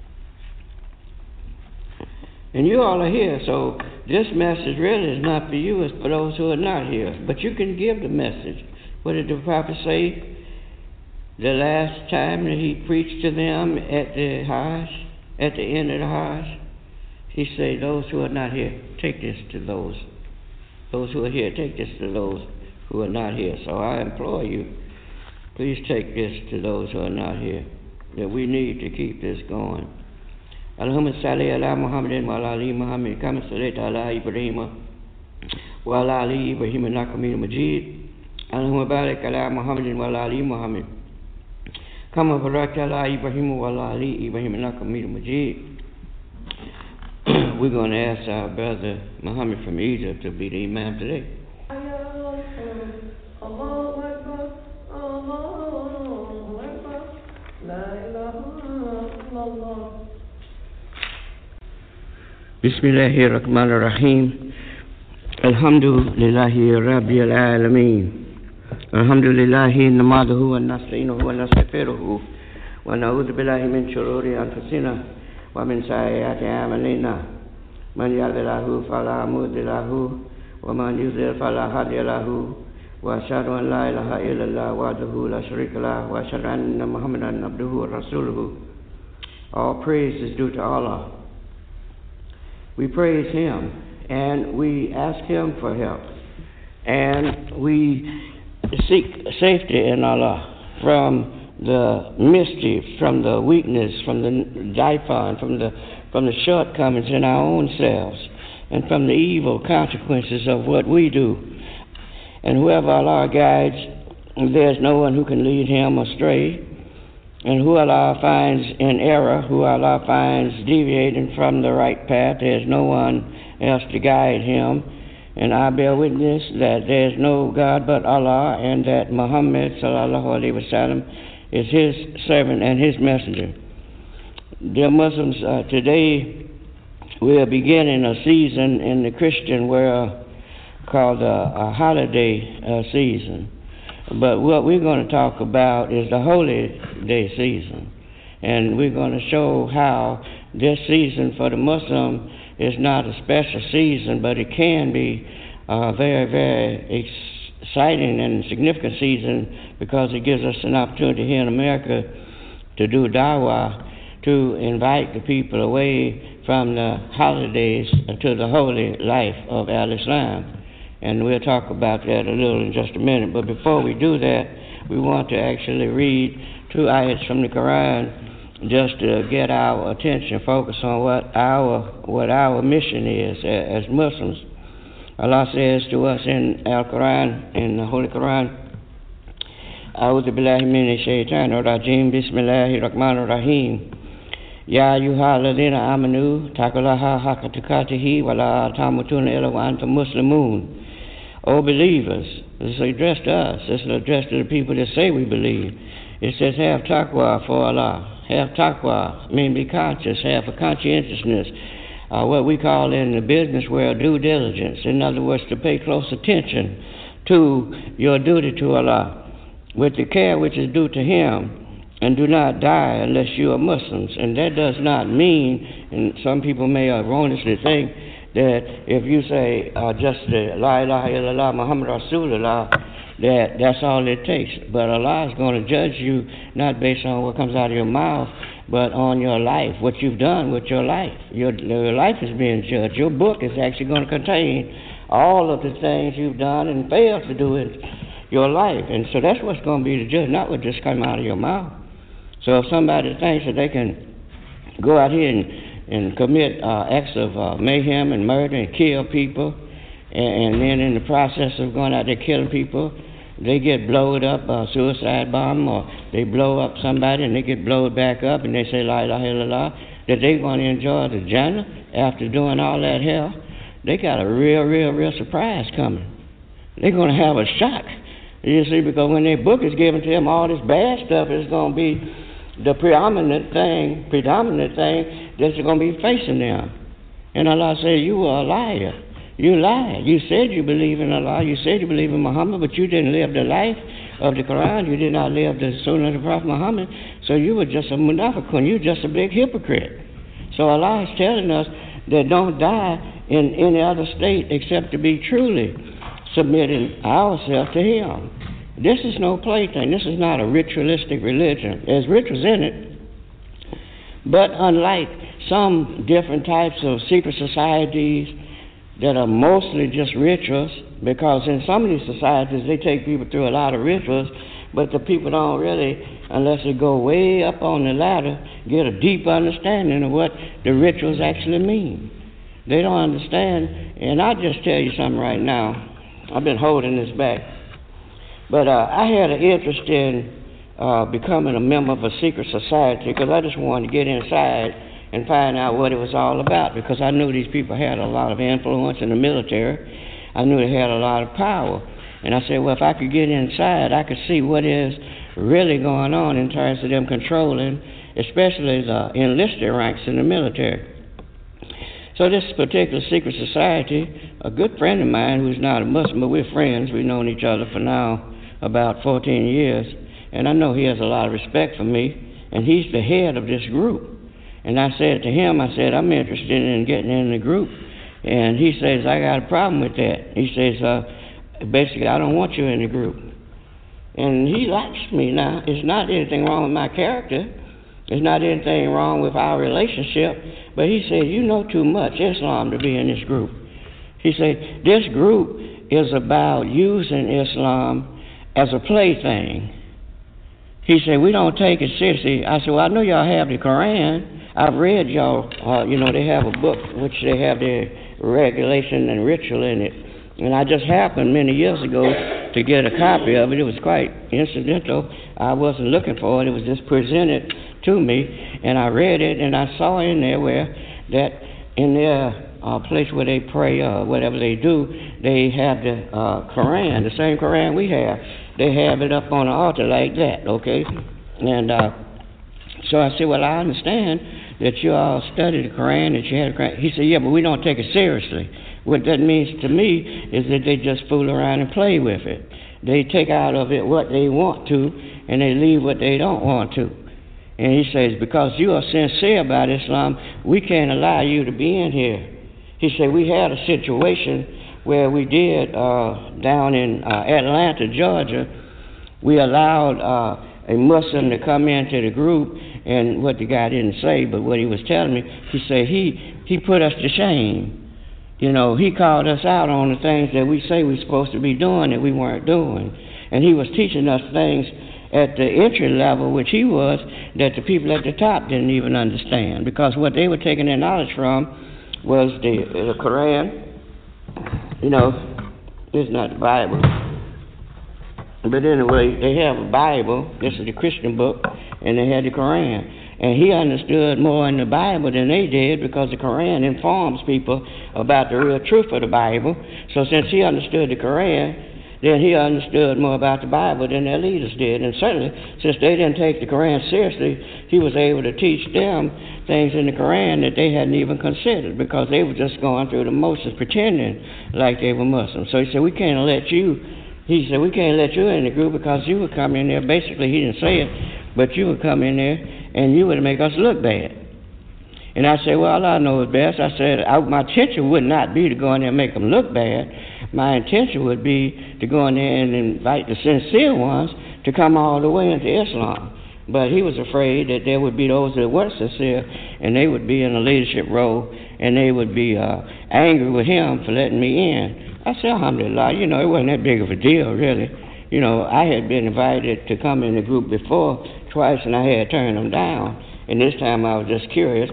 And you all are here, so this message really is not for you, it's for those who are not here. But you can give the message. What did the prophet say the last time that he preached to them at the Hajj, at the end of the Hajj? He said, those who are not here, take this to those. Those who are here, take this to those who are not here. So I implore you, please take this to those who are not here, that we need to keep this going. Allahumma salli ala Muhammadin wa ala ali Muhammad kama sallaita ala Ibrahim wa ala ali Ibrahim innaka Hamidum Majid. Allahumma barik ala Muhammadin wa ala ali Muhammad kama barakta ala Ibrahim wa ala ali Ibrahim innaka Hamidum Majid. We're going to ask our brother Muhammad from Egypt to be the Imam today. Bismillahirrahmanirrahim. Alhamdulillahi Rabbil Alameen. Alhamdulillahi namaduhu wa nasta'inuhu wa nastaghfiruhu wa na'udhu billahi min shururi anfusina wa min sayyiati a'malina. Man yahdihillahu fala mudilla lahu wa man yudlil fala hadiya lahu. Wa ashhadu an la ilaha illallah wahdahu la sharika lahu wa ashhadu anna Muhammadan abduhu wa rasuluhu. All praise is due to Allah. We praise Him and we ask Him for help, and we seek safety in Allah from the mischief, from the weakness, from the daifan, from the from the shortcomings in our own selves, and from the evil consequences of what we do. And whoever Allah guides, there's no one who can lead him astray. And who Allah finds in error, who Allah finds deviating from the right path, there's no one else to guide him. And I bear witness that there's no God but Allah, and that Muhammad sallallahu alaihi wasallam is His servant and His messenger. Dear Muslims, uh, today we are beginning a season in the Christian world called a, a holiday uh, season. But what we're going to talk about is the holy day season. And we're going to show how this season for the Muslim is not a special season, but it can be a very, very exciting and significant season because it gives us an opportunity here in America to do dawah, to invite the people away from the holidays to the holy life of Al-Islam. And we'll talk about that a little in just a minute. But before we do that, we want to actually read two ayats from the Quran just to get our attention focused on what our what our mission is as Muslims. Allah says to us in Al-Quran, in the Holy Quran, أعوذ بالله من الشيطان الرجيم بسم الله الرحمن الرحيم يا أيها الذين آمنوا اتقوا الله حق تقاته ولا تموتن إلا وأنتم مسلمون. O believers, this is addressed to us. This is addressed to the people that say we believe. It says, have taqwa for Allah. Have taqwa, mean be conscious, have a conscientiousness, uh, what we call in the business world due diligence. In other words, to pay close attention to your duty to Allah with the care which is due to Him, and do not die unless you are Muslims. And that does not mean, and some people may erroneously think, that if you say uh, just the La ilaha illallah Muhammad Rasulullah, that that's all it takes. But Allah is going to judge you not based on what comes out of your mouth, but on your life, what you've done with your life. Your, your life is being judged. Your book is actually going to contain all of the things you've done and failed to do in your life. And so that's what's going to be the judge, not what just come out of your mouth. So if somebody thinks that they can go out here and and commit uh, acts of uh, mayhem and murder and kill people, and, and then in the process of going out there killing people, they get blowed up, a uh, suicide bomb, or they blow up somebody and they get blowed back up, and they say La ilaha illallah, that they're going to enjoy the Jannah after doing all that hell. They got a real, real, real surprise coming. They're going to have a shock, you see, because when their book is given to them, all this bad stuff is going to be the predominant thing, predominant thing that's going to be facing them. And Allah said, you are a liar. You lied. You said you believe in Allah. You said you believe in Muhammad, but you didn't live the life of the Quran. You did not live the Sunnah of the Prophet Muhammad. So you were just a munafiqun. You were just a big hypocrite. So Allah is telling us that don't die in any other state except to be truly submitting ourselves to Him. This is no plaything. This is not a ritualistic religion. There's rituals in it. But unlike some different types of secret societies that are mostly just rituals, because in some of these societies they take people through a lot of rituals, but the people don't really, unless they go way up on the ladder, get a deep understanding of what the rituals actually mean. They don't understand. And I'll just tell you something right now. I've been holding this back. But uh, I had an interest in uh, becoming a member of a secret society because I just wanted to get inside and find out what it was all about, because I knew these people had a lot of influence in the military. I knew they had a lot of power. And I said, well, if I could get inside, I could see what is really going on in terms of them controlling, especially the enlisted ranks in the military. So this particular secret society, a good friend of mine who's not a Muslim, but we're friends, we've known each other for now about fourteen years, and I know he has a lot of respect for me, and he's the head of this group. And I said to him, I said, I'm interested in getting in the group. And he says, I got a problem with that. He says, uh, basically, I don't want you in the group. And he likes me now. It's not anything wrong with my character. There's not anything wrong with our relationship. But he said, you know too much Islam to be in this group. He said, this group is about using Islam as a plaything. He said, we don't take it seriously. I said, well, I know y'all have the Quran. I've read y'all, uh, you know, they have a book which they have their regulation and ritual in it. And I just happened many years ago to get a copy of it. It was quite incidental. I wasn't looking for it. It was just presented to me. And I read it, and I saw in there where that in their uh, place where they pray or whatever they do, they have the uh, Quran, the same Quran we have. They have it up on the altar like that, okay? And uh, so I said, well, I understand that you all study the Quran, that you had a Quran. He said, yeah, but we don't take it seriously. What that means to me is that they just fool around and play with it. They take out of it what they want to, and they leave what they don't want to. And he says, because you are sincere about Islam, we can't allow you to be in here. He said, we had a situation where we did uh, down in uh, Atlanta, Georgia. We allowed uh, a Muslim to come into the group, and what the guy didn't say, but what he was telling me, he said he, he put us to shame. You know, he called us out on the things that we say we're supposed to be doing that we weren't doing. And he was teaching us things at the entry level, which he was, that the people at the top didn't even understand. Because what they were taking their knowledge from was the, the Quran. You know, it's not the Bible. But anyway, they have a Bible. This is the Christian book. And they had the Quran. And he understood more in the Bible than they did, because the Quran informs people about the real truth of the Bible. So since he understood the Quran, then he understood more about the Bible than their leaders did. And certainly, since they didn't take the Quran seriously, he was able to teach them things in the Quran that they hadn't even considered, because they were just going through the motions pretending like they were Muslims. So he said, we can't let you, he said, we can't let you in the group because you would come in there. Basically, he didn't say it, but you would come in there and you would make us look bad. And I said, well, all I know is best. I said, I, my intention would not be to go in there and make them look bad. My intention would be to go in there and invite the sincere ones to come all the way into Islam. But he was afraid that there would be those that weren't sincere, and they would be in a leadership role, and they would be uh, angry with him for letting me in. I said, alhamdulillah, you know, it wasn't that big of a deal, really. You know, I had been invited to come in the group before twice, and I had turned them down. And this time I was just curious.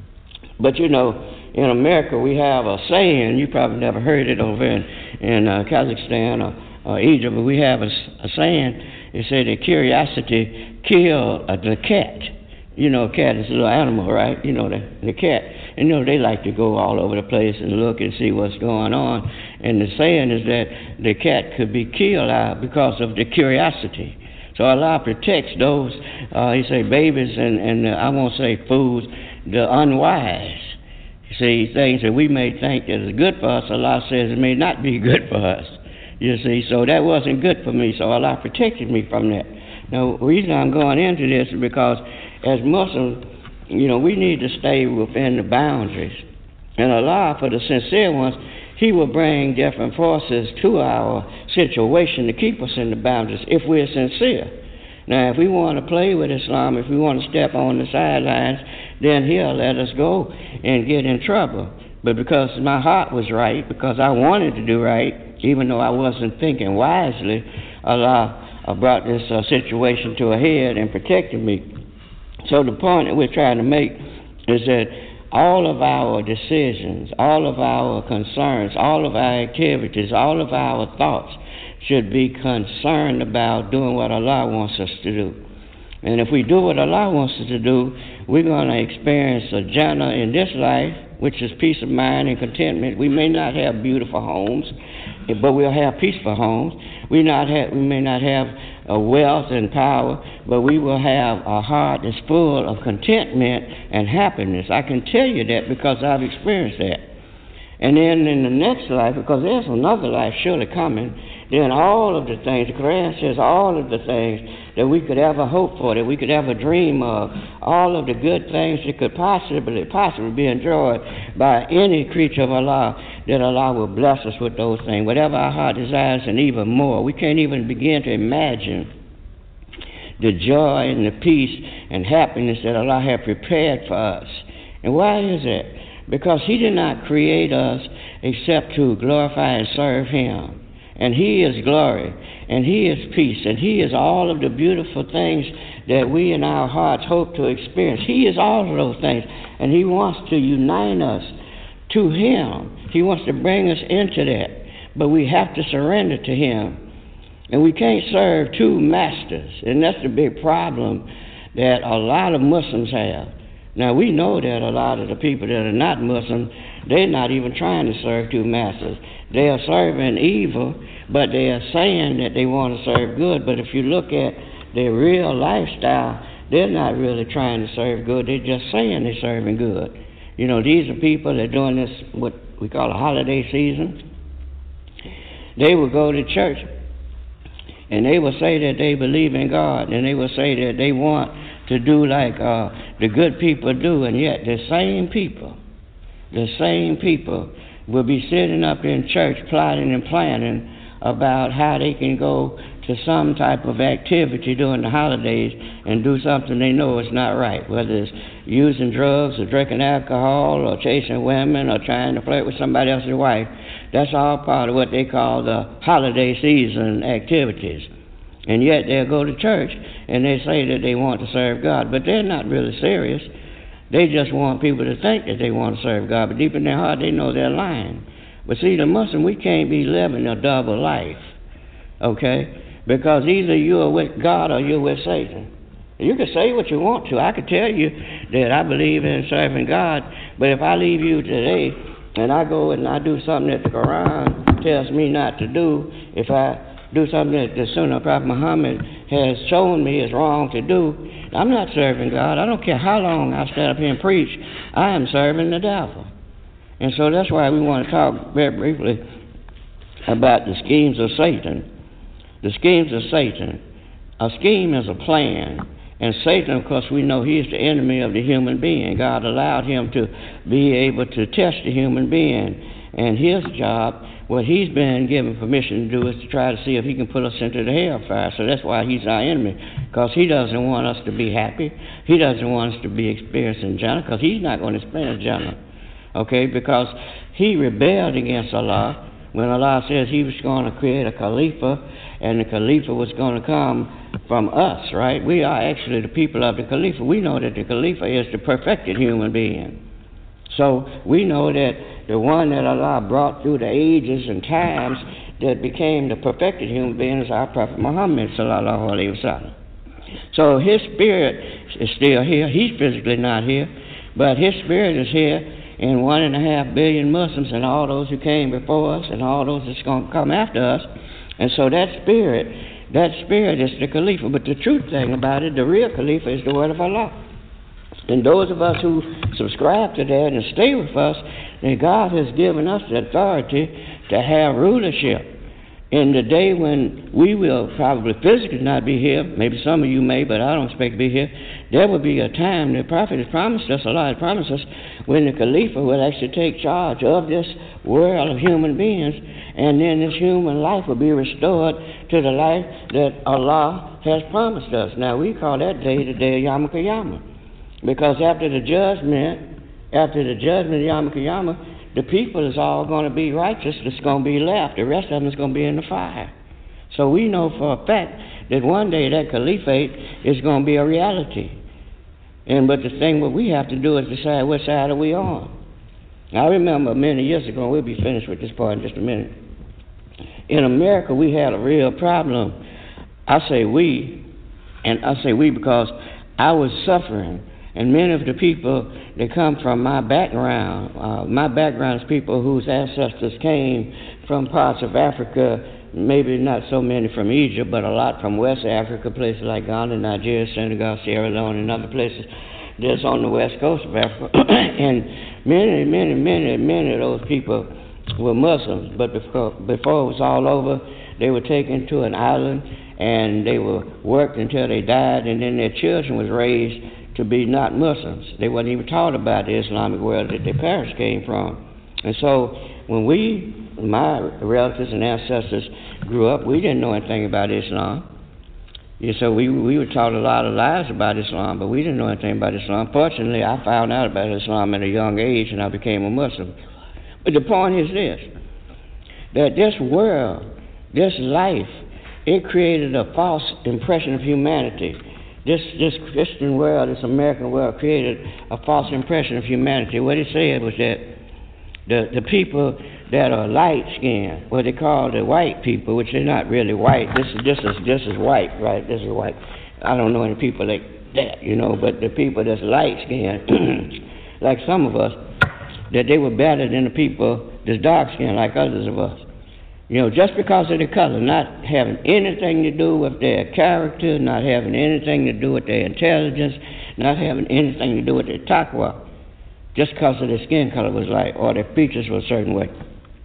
But, you know, in America we have a saying, you probably never heard it over in, in uh, Kazakhstan or, or Egypt, but we have a, a saying, it said that curiosity killed uh, the cat. You know, a cat is a little animal, right? You know, the, the cat. And, you know, they like to go all over the place and look and see what's going on. And the saying is that the cat could be killed out because of the curiosity. So Allah protects those, uh, he say, babies and, and uh, I won't say fools, the unwise. You see, things that we may think that is good for us, Allah says it may not be good for us. You see, so that wasn't good for me, so Allah protected me from that. Now, the reason I'm going into this is because as Muslims, you know, we need to stay within the boundaries. And Allah, for the sincere ones, He will bring different forces to our situation to keep us in the boundaries if we're sincere. Now, if we want to play with Islam, if we want to step on the sidelines, then He'll let us go and get in trouble. But because my heart was right, because I wanted to do right, even though I wasn't thinking wisely, Allah uh, brought this uh, situation to a head and protected me. So the point that we're trying to make is that all of our decisions, all of our concerns, all of our activities, all of our thoughts should be concerned about doing what Allah wants us to do. And if we do what Allah wants us to do, we're going to experience a Jannah in this life, which is peace of mind and contentment. We may not have beautiful homes, but we'll have peaceful homes. We not have, we may not have uh, wealth and power, but we will have a heart that's full of contentment and happiness. I can tell you that because I've experienced that. And then in the next life, because there's another life surely coming, then all of the things, the Quran says all of the things that we could ever hope for, that we could ever dream of, all of the good things that could possibly, possibly be enjoyed by any creature of Allah, that Allah will bless us with those things, whatever our heart desires and even more. We can't even begin to imagine the joy and the peace and happiness that Allah has prepared for us. And why is that? Because He did not create us except to glorify and serve Him. And He is glory, and He is peace, and He is all of the beautiful things that we in our hearts hope to experience. He is all of those things, and He wants to unite us to Him. He wants to bring us into that, but we have to surrender to Him. And we can't serve two masters, and that's the big problem that a lot of Muslims have. Now, we know that a lot of the people that are not Muslim, they're not even trying to serve two masters. They are serving evil, but they are saying that they want to serve good. But if you look at their real lifestyle, they're not really trying to serve good. They're just saying they're serving good. You know, these are people that are doing this, what we call a holiday season. They will go to church, and they will say that they believe in God, and they will say that they want to do like uh, the good people do, and yet the same people, the same people will be sitting up in church plotting and planning about how they can go to some type of activity during the holidays and do something they know is not right, whether it's using drugs or drinking alcohol or chasing women or trying to flirt with somebody else's wife. That's all part of what they call the holiday season activities. And yet they'll go to church and they say that they want to serve God, but they're not really serious. They just want people to think that they want to serve God, but deep in their heart they know they're lying. But see, the Muslim, we can't be living a double life, okay? Because either you're with God or you're with Satan. You can say what you want to. I could tell you that I believe in serving God, but if I leave you today and I go and I do something that the Quran tells me not to do, if I do something that the Sunnah Prophet Muhammad has shown me is wrong to do, I'm not serving God. I don't care how long I stand up here and preach. I am serving the devil. And so that's why we want to talk very briefly about the schemes of Satan. The schemes of Satan. A scheme is a plan. And Satan, of course, we know he is the enemy of the human being. God allowed him to be able to test the human being. And his job, what he's been given permission to do, is to try to see if he can put us into the hellfire. So that's why he's our enemy, because he doesn't want us to be happy. He doesn't want us to be experiencing Jannah, because he's not going to experience Jannah. Okay, because he rebelled against Allah when Allah says he was going to create a Khalifa, and the Khalifa was going to come from us, right? We are actually the people of the Khalifa. We know that the Khalifa is the perfected human being. So we know that the one that Allah brought through the ages and times that became the perfected human being is our Prophet Muhammad sallallahu alaihi wasallam. So his spirit is still here. He's physically not here, but his spirit is here in one and a half billion Muslims and all those who came before us and all those that's going to come after us. And so that spirit, that spirit is the Khalifa. But the true thing about it, the real Khalifa is the word of Allah. And those of us who subscribe to that and stay with us, then God has given us the authority to have rulership. In the day when we will probably physically not be here, maybe some of you may, but I don't expect to be here, there will be a time, the Prophet has promised us, Allah has promised us, when the Khalifa will actually take charge of this world of human beings, and then this human life will be restored to the life that Allah has promised us. Now, we call that day the day of Yom Kippur, because after the judgment, after the judgment of Yom Kippur, the people is all going to be righteous. That's going to be left. The rest of them is going to be in the fire. So we know for a fact that one day that caliphate is going to be a reality. And but the thing what we have to do is decide what side are we on. I remember many years ago, we'll be finished with this part in just a minute. In America, we had a real problem. I say we, and I say we because I was suffering. And many of the people that come from my background, uh, my background is people whose ancestors came from parts of Africa, maybe not so many from Egypt, but a lot from West Africa, places like Ghana, Nigeria, Senegal, Sierra Leone, and other places that's on the west coast of Africa. And many, many, many, many of those people were Muslims, but before, before it was all over, they were taken to an island and they were worked until they died, and then their children was raised to be not Muslims. They wasn't even taught about the Islamic world that their parents came from. And so when we, my relatives and ancestors grew up, we didn't know anything about Islam. Yeah, so we we were taught a lot of lies about Islam, but we didn't know anything about Islam. Fortunately, I found out about Islam at a young age and I became a Muslim. But the point is this, that this world, this life, it created a false impression of humanity. This this Christian world, this American world, created a false impression of humanity. What it said was that the the people that are light-skinned, what they call the white people, which they're not really white. This is this is this is white, right? This is white. I don't know any people like that, you know. But the people that's light-skinned, like some of us, that they were better than the people that's dark-skinned, like others of us. You know, just because of the color, not having anything to do with their character, not having anything to do with their intelligence, not having anything to do with their taqwa, just because of their skin color was light or their features were a certain way.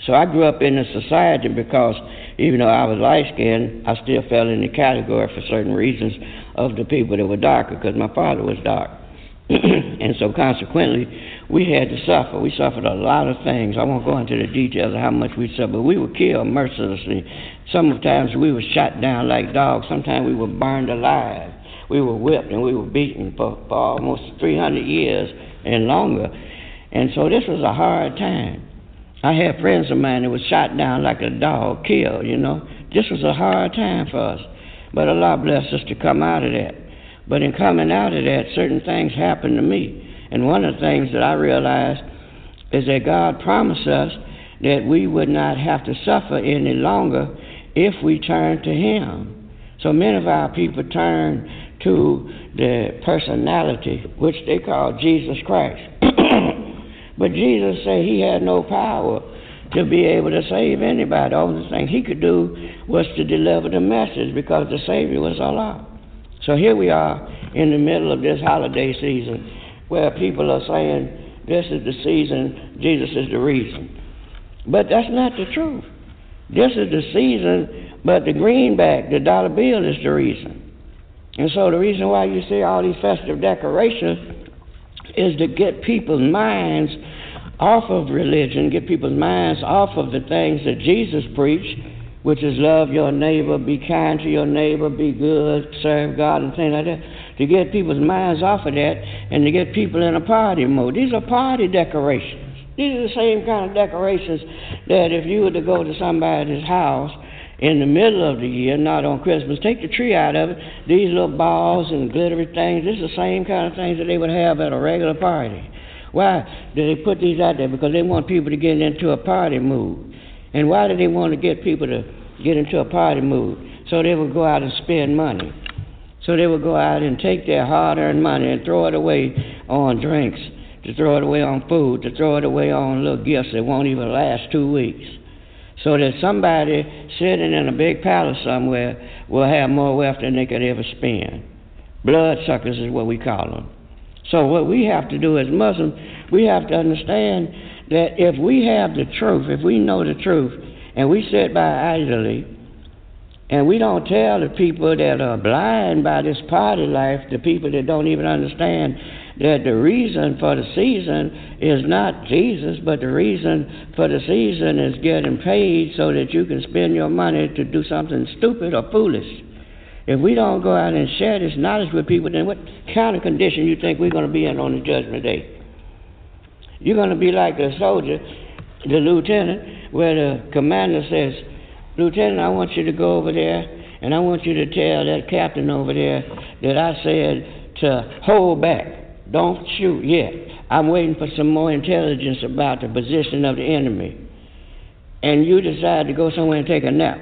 So I grew up in a society because even though I was light-skinned, I still fell in the category for certain reasons of the people that were darker because my father was dark. And so consequently, we had to suffer. We suffered a lot of things. I won't go into the details of how much we suffered, but we were killed mercilessly. Sometimes we were shot down like dogs. Sometimes we were burned alive. We were whipped and we were beaten for, for almost three hundred years and longer. And so this was a hard time. I had friends of mine that was shot down like a dog, killed, you know. This was a hard time for us. But Allah blessed us to come out of that. But in coming out of that, certain things happened to me. And one of the things that I realized is that God promised us that we would not have to suffer any longer if we turned to Him. So many of our people turn to the personality, which they call Jesus Christ. But Jesus said He had no power to be able to save anybody. The only thing He could do was to deliver the message because the Savior was Allah. So here we are in the middle of this holiday season where people are saying this is the season, Jesus is the reason. But that's not the truth. This is the season, but the greenback, the dollar bill is the reason. And so the reason why you see all these festive decorations is to get people's minds off of religion, get people's minds off of the things that Jesus preached, which is love your neighbor, be kind to your neighbor, be good, serve God, and things like that, to get people's minds off of that and to get people in a party mode. These are party decorations. These are the same kind of decorations that if you were to go to somebody's house in the middle of the year, not on Christmas, take the tree out of it, these little balls and glittery things, this is the same kind of things that they would have at a regular party. Why do they put these out there? Because they want people to get into a party mood. And why do they want to get people to get into a party mood? So they will go out and spend money. So they will go out and take their hard-earned money and throw it away on drinks, to throw it away on food, to throw it away on little gifts that won't even last two weeks. So that somebody sitting in a big palace somewhere will have more wealth than they could ever spend. Bloodsuckers is what we call them. So what we have to do as Muslims, we have to understand that if we have the truth, if we know the truth, and we sit by idly, and we don't tell the people that are blind by this party life, the people that don't even understand that the reason for the season is not Jesus, but the reason for the season is getting paid so that you can spend your money to do something stupid or foolish. If we don't go out and share this knowledge with people, then what kind of condition you think we're going to be in on the judgment day? You're going to be like the soldier, the lieutenant, where the commander says, Lieutenant, I want you to go over there, and I want you to tell that captain over there that I said to hold back. Don't shoot yet. I'm waiting for some more intelligence about the position of the enemy. And you decide to go somewhere and take a nap.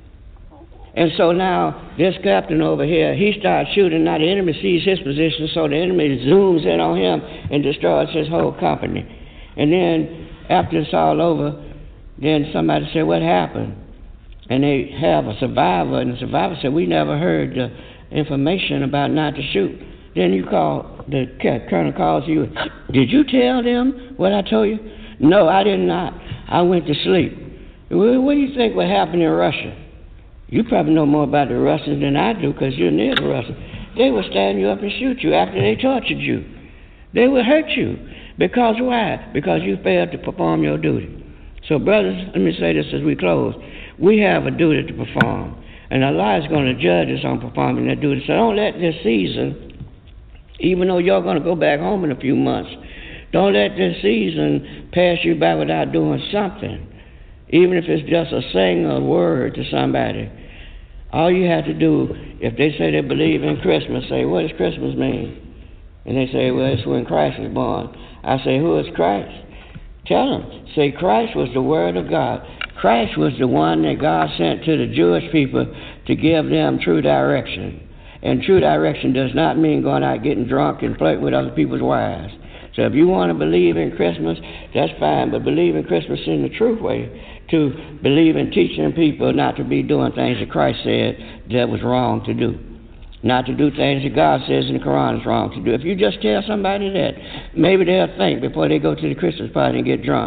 And so now this captain over here, he starts shooting. Now the enemy sees his position, so the enemy zooms in on him and destroys his whole company. And then after it's all over, then somebody said, what happened? And they have a survivor, and the survivor said, we never heard the information about not to shoot. Then you call, the colonel calls you, did you tell them what I told you? No, I did not. I went to sleep. What, what do you think would happen in Russia? You probably know more about the Russians than I do because you're near the Russians. They would stand you up and shoot you after they tortured you. They would hurt you. Because why? Because you failed to perform your duty. So brothers, let me say this as we close. We have a duty to perform. And Allah is going to judge us on performing that duty. So don't let this season, even though you're going to go back home in a few months, don't let this season pass you by without doing something. Even if it's just a saying a word to somebody. All you have to do, if they say they believe in Christmas, say, what does Christmas mean? And they say, well, it's when Christ was born. I say, who is Christ? Tell them. Say, Christ was the Word of God. Christ was the one that God sent to the Jewish people to give them true direction. And true direction does not mean going out getting drunk and flirting with other people's wives. So if you want to believe in Christmas, that's fine, but believe in Christmas in the true way, to believe in teaching people not to be doing things that Christ said that was wrong to do. Not to do things that God says in the Quran is wrong to do. If you just tell somebody that, maybe they'll think before they go to the Christmas party and get drunk.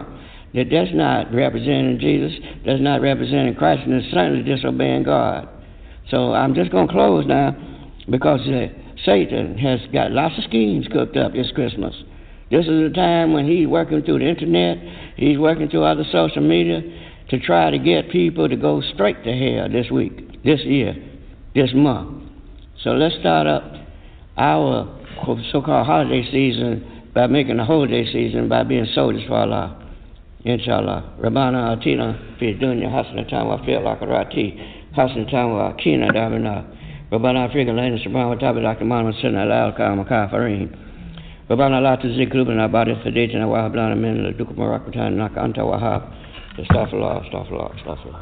that that's not representing Jesus, that's not representing Christ, and it's certainly disobeying God. So I'm just going to close now because uh, Satan has got lots of schemes cooked up this Christmas. This is the time when he's working through the internet, he's working through other social media to try to get people to go straight to hell this week, this year, this month. So let's start up our so-called holiday season by making a holiday season by being soldiers for Allah. Inshallah. Rabbana atina fi dunya hasanatan wa fil akhirati hasanatan wa qina adhaban. Rabbana afrika lana subhanahu wa ta'ala lakman wa sunna la al kafirin. Rabbana la tuzigh qulubana ba'da idh hadaytana wa hab lana min ladunka rahmatan innaka anta wahhab. Astaghfirullah, astaghfirullah, astaghfirullah.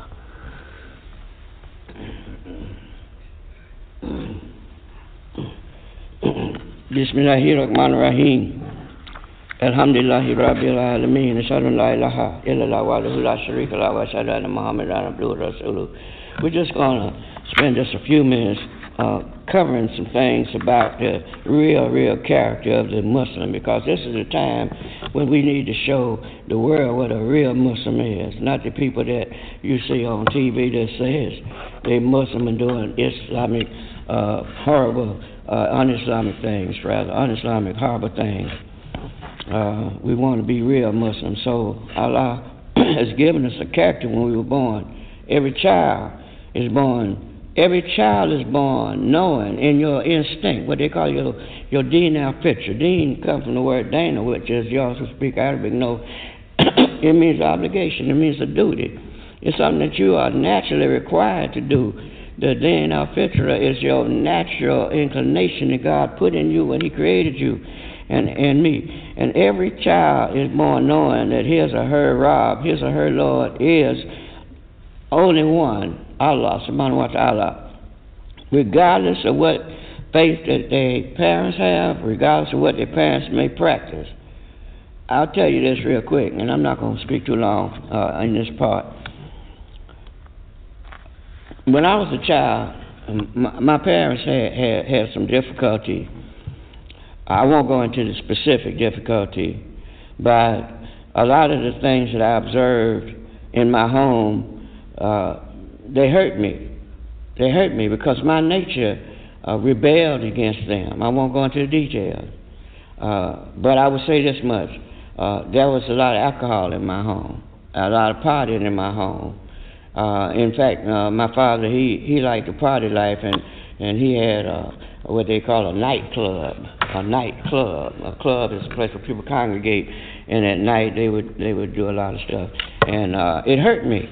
Bismillahirrahmanirrahim. Alhamdulillahi Rabbil Alameen. Ashhadu an la ilaha illallah wahdahu la sharika lahu wa ashhadu anna Muhammadan abduhu wa rasuluh. We're just going to spend just a few minutes uh, covering some things about the real, real character of the Muslim, because this is a time when we need to show the world what a real Muslim is, not the people that you see on T V that says they're Muslim and doing Islamic, uh, horrible, uh, un-Islamic things, rather, un-Islamic, horrible things. Uh, we want to be real Muslims. So Allah has given us a character when we were born. Every child is born Every child is born knowing in your instinct, what they call your your D N A picture. Deen comes from the word Dana, which is, you also speak Arabic, know, it means obligation, it means a duty. It's something that you are naturally required to do. The D N A picture is your natural inclination that God put in you when He created you and, and me. And every child is born knowing that his or her Rabb, his or her Lord is only one, Allah subhanahu wa ta'ala. Regardless of what faith that their parents have, regardless of what their parents may practice. I'll tell you this real quick, and I'm not going to speak too long uh, in this part. When I was a child, my, my parents had, had, had some difficulty. I won't go into the specific difficulty, but a lot of the things that I observed in my home, uh, they hurt me. They hurt me because my nature uh, rebelled against them. I won't go into the details. Uh, but I would say this much. Uh, there was a lot of alcohol in my home, a lot of partying in my home. Uh, in fact, uh, my father, he, he liked the party life, and, and he had uh, what they call a nightclub. A nightclub. A club is a place where people congregate, and at night they would they would do a lot of stuff. And uh, it hurt me.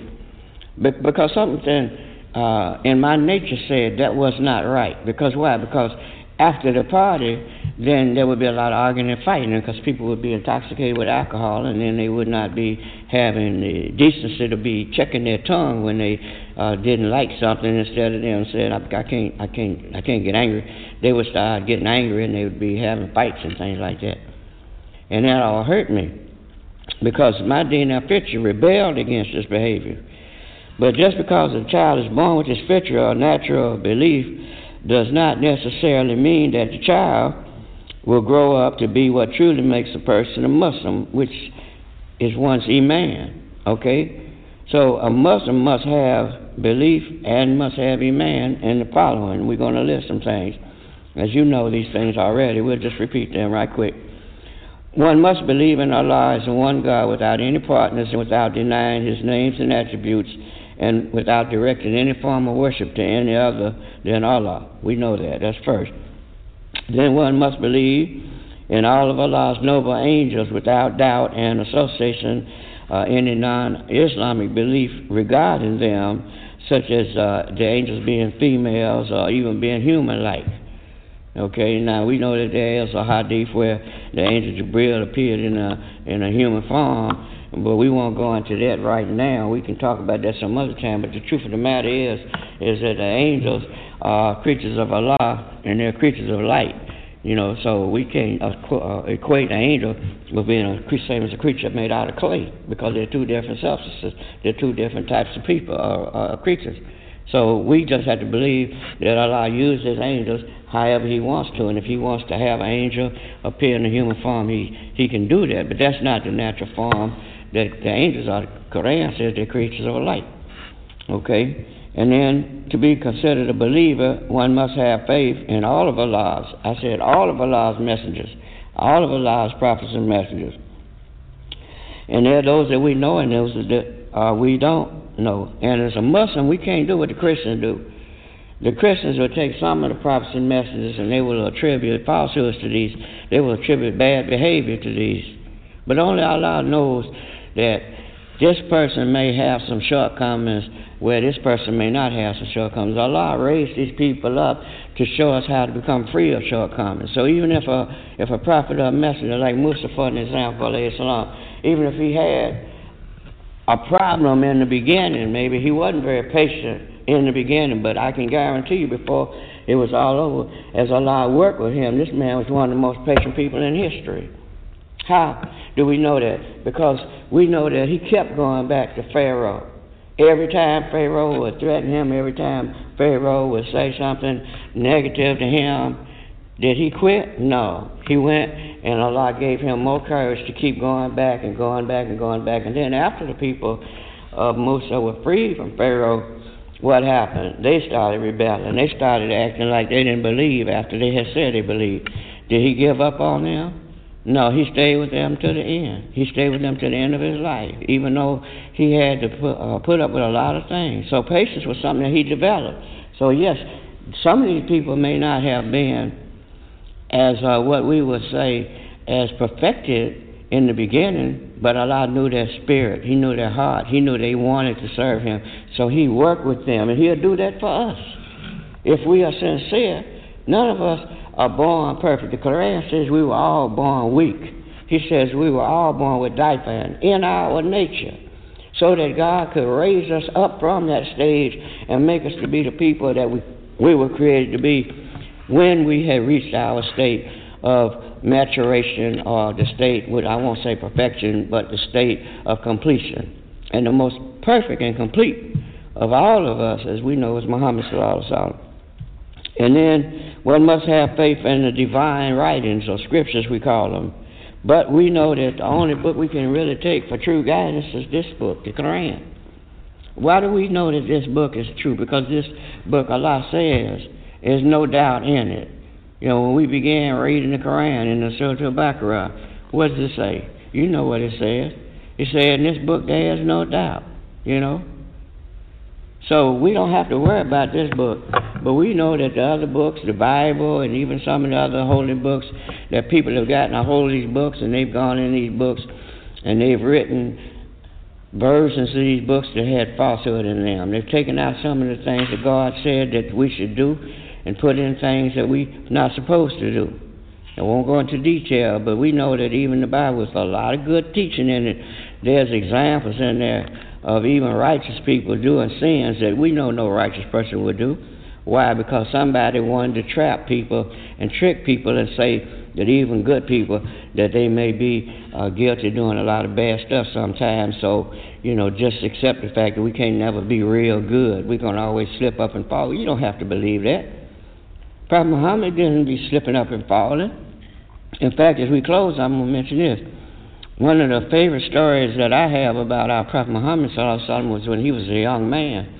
But because something uh, in my nature said that was not right. Because why? Because after the party, then there would be a lot of arguing and fighting, because people would be intoxicated with alcohol, and then they would not be having the decency to be checking their tongue when they uh, didn't like something. Instead of them saying, I, I can't, I can't, I can't get angry, they would start getting angry, and they would be having fights and things like that. And that all hurt me, because my D N A picture rebelled against this behavior. But just because a child is born with this feature or natural belief does not necessarily mean that the child will grow up to be what truly makes a person a Muslim, which is one's Iman, okay? So a Muslim must have belief and must have Iman in the following. We're going to list some things. As you know these things already, we'll just repeat them right quick. One must believe in Allah as one God without any partners and without denying His names and attributes, and without directing any form of worship to any other than Allah. We know that. That's first. Then one must believe in all of Allah's noble angels without doubt and association uh, any non-Islamic belief regarding them, such as uh, the angels being females or even being human-like. Okay, now we know that there is a hadith where the angel Jibril appeared in a in a human form, but we won't go into that right now. We can talk about that some other time. But the truth of the matter is, is that the angels are creatures of Allah, and they're creatures of light. You know, so we can't uh, uh, equate an angel with being a same as a creature made out of clay, because they're two different substances. They're two different types of people or uh, uh, creatures. So we just have to believe that Allah uses angels however He wants to, and if He wants to have an angel appear in a human form, He He can do that. But that's not the natural form that the angels are, the Quran says they're creatures of light. Okay? And then to be considered a believer, one must have faith in all of Allah's. I said all of Allah's messengers, all of Allah's prophets and messengers. And there are those that we know and those that uh, we don't know. And as a Muslim, we can't do what the Christians do. The Christians will take some of the prophets and messengers and they will attribute falsehoods to these. They will attribute bad behavior to these. But only Allah knows that this person may have some shortcomings where this person may not have some shortcomings. Allah raised these people up to show us how to become free of shortcomings. So even if a if a prophet or a messenger like Musa, for an example, alayhi salam, even if he had a problem in the beginning, maybe he wasn't very patient in the beginning, but I can guarantee you before it was all over, as Allah worked with him, this man was one of the most patient people in history. How do we know that? Because we know that he kept going back to Pharaoh. Every time Pharaoh would threaten him, every time Pharaoh would say something negative to him, did he quit? No. He went and Allah gave him more courage to keep going back and going back and going back. And then after the people of Musa were freed from Pharaoh, what happened? They started rebelling. They started acting like they didn't believe after they had said they believed. Did he give up on them? No, he stayed with them to the end. He stayed with them to the end of his life, even though he had to put, uh, put up with a lot of things. So patience was something that he developed. So yes, some of these people may not have been as uh, what we would say as perfected in the beginning, but Allah knew their spirit. He knew their heart. He knew they wanted to serve him. So he worked with them, and he'll do that for us. If we are sincere, none of us are born perfect. The Quran says we were all born weak. He says we were all born with diaphragm in our nature, so that God could raise us up from that stage and make us to be the people that we, we were created to be when we had reached our state of maturation, or the state, with I won't say perfection, but the state of completion. And the most perfect and complete of all of us, as we know, is Muhammad sallallahu alaihi wasallam. And then one must have faith in the divine writings, or scriptures we call them. But we know that the only book we can really take for true guidance is this book, the Quran. Why do we know that this book is true? Because this book, Allah says, there's no doubt in it. You know, when we began reading the Quran in the Surah Al-Baqarah, what does it say? You know what it says. It said in this book there is no doubt, you know. So we don't have to worry about this book, but we know that the other books, the Bible, and even some of the other holy books, that people have gotten a hold of these books, and they've gone in these books, and they've written versions of these books that had falsehood in them. They've taken out some of the things that God said that we should do, and put in things that we're not supposed to do. I won't go into detail, but we know that even the Bible has a lot of good teaching in it. There's examples in there of even righteous people doing sins that we know no righteous person would do. Why? Because somebody wanted to trap people and trick people and say that even good people, that they may be uh, guilty of doing a lot of bad stuff sometimes. So, you know, just accept the fact that we can't never be real good. We're going to always slip up and fall. You don't have to believe that. Prophet Muhammad didn't be slipping up and falling. In fact, as we close, I'm going to mention this. One of the favorite stories that I have about our Prophet Muhammad sallallahu alaihi wasallam was when he was a young man.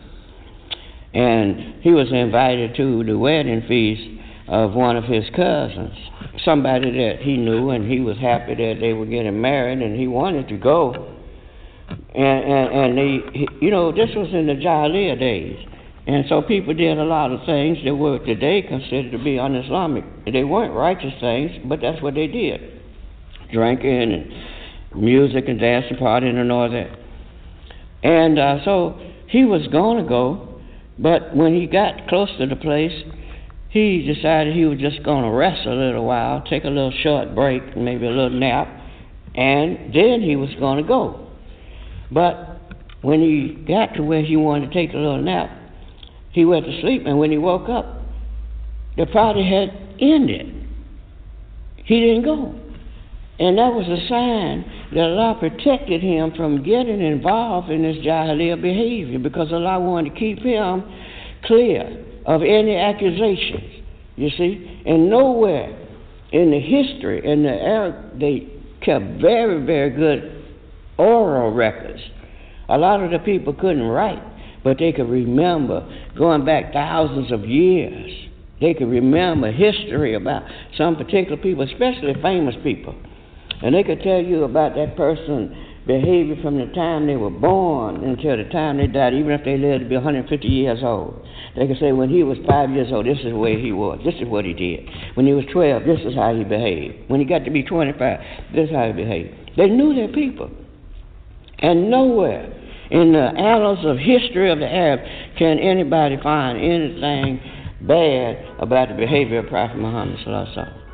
And he was invited to the wedding feast of one of his cousins, somebody that he knew, and he was happy that they were getting married, and he wanted to go. And, and, and they, he, you know, this was in the Jahiliyyah days. And so people did a lot of things that were today considered to be un-Islamic. They weren't righteous things, but that's what they did. Drinking and music and dancing, partying and all that. And uh, so he was going to go, but when he got close to the place, he decided he was just going to rest a little while, take a little short break, maybe a little nap, and then he was going to go. But when he got to where he wanted to take a little nap, he went to sleep, and when he woke up, the party had ended. He didn't go. And that was a sign that Allah protected him from getting involved in this Jahiliyyah behavior, because Allah wanted to keep him clear of any accusations, you see. And nowhere in the history, in the era, they kept very, very good oral records. A lot of the people couldn't write, but they could remember going back thousands of years. They could remember history about some particular people, especially famous people. And they could tell you about that person's behavior from the time they were born until the time they died, even if they lived to be one hundred fifty years old. They could say when he was five years old, this is the way he was. This is what he did. When he was twelve, this is how he behaved. When he got to be twenty-five, this is how he behaved. They knew their people. And nowhere in the annals of history of the Arabs can anybody find anything bad about the behavior of Prophet Muhammad sallallahu alaihi wasallam.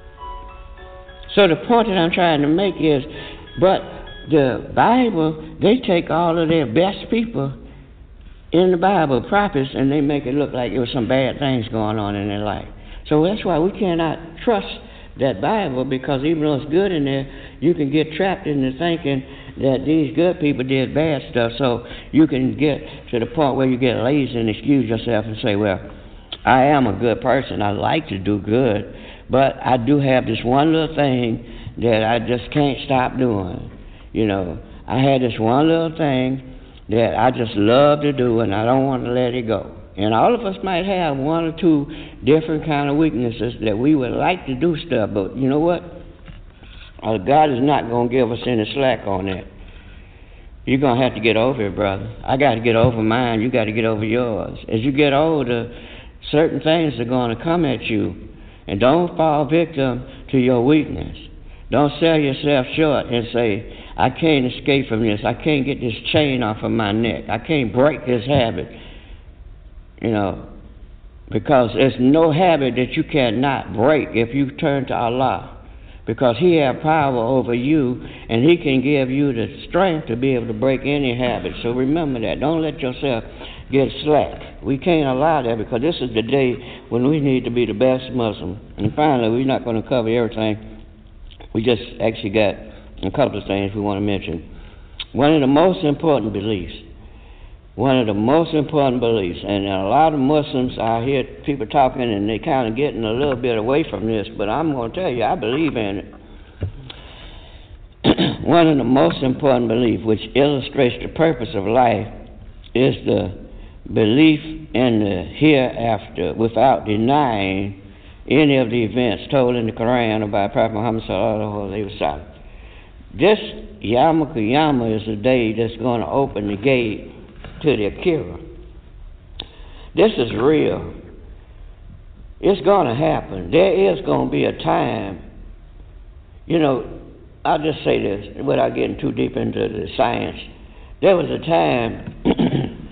So the point that I'm trying to make is, but the Bible, they take all of their best people in the Bible, prophets, and they make it look like it was some bad things going on in their life. So that's why we cannot trust that Bible, because even though it's good in there, you can get trapped into thinking that these good people did bad stuff. So you can get to the point where you get lazy and excuse yourself and say, well, I am a good person. I like to do good, but I do have this one little thing that I just can't stop doing. You know, I had this one little thing that I just love to do, and I don't want to let it go. And all of us might have one or two different kind of weaknesses that we would like to do stuff, but you know what? Uh, God is not going to give us any slack on that. You're going to have to get over it, brother. I got to get over mine. You got to get over yours. As you get older, certain things are going to come at you, and don't fall victim to your weakness. Don't sell yourself short and say, I can't escape from this. I can't get this chain off of my neck. I can't break this habit. You know, because there's no habit that you cannot break if you turn to Allah. Because He has power over you, and He can give you the strength to be able to break any habit. So remember that. Don't let yourself get slack. We can't allow that, because this is the day when we need to be the best Muslim. And finally, we're not going to cover everything. We just actually got a couple of things we want to mention. One of the most important beliefs, one of the most important beliefs, and a lot of Muslims, I hear people talking and they kind of getting a little bit away from this, but I'm going to tell you, I believe in it. One of the most important beliefs, which illustrates the purpose of life, is the belief in the hereafter without denying any of the events told in the Quran about Prophet Muhammad sallallahu alaihi wasallam. This Yom Kippur is the day that's going to open the gate to the Akira. This is real. It's going to happen. There is going to be a time, you know, I'll just say this without getting too deep into the science. There was a time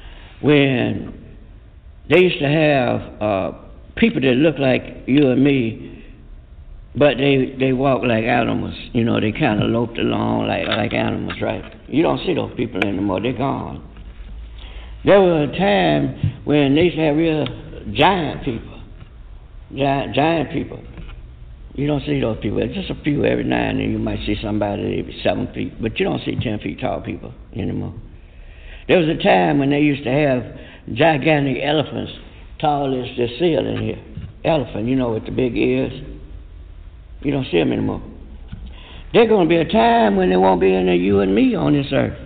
when they used to have uh, people that looked like you and me, but they, they walk like animals. You know, they kind of loped along like, like animals, right? You don't see those people anymore. They're gone. There was a time when they used to have real giant people, giant, giant people. You don't see those people. It's just a few every now and then. You might see somebody that's seven feet, but you don't see ten feet tall people anymore. There was a time when they used to have gigantic elephants, tall as the ceiling here. Elephant, you know, with the big ears. You don't see them anymore. There's going to be a time when there won't be any you and me on this earth.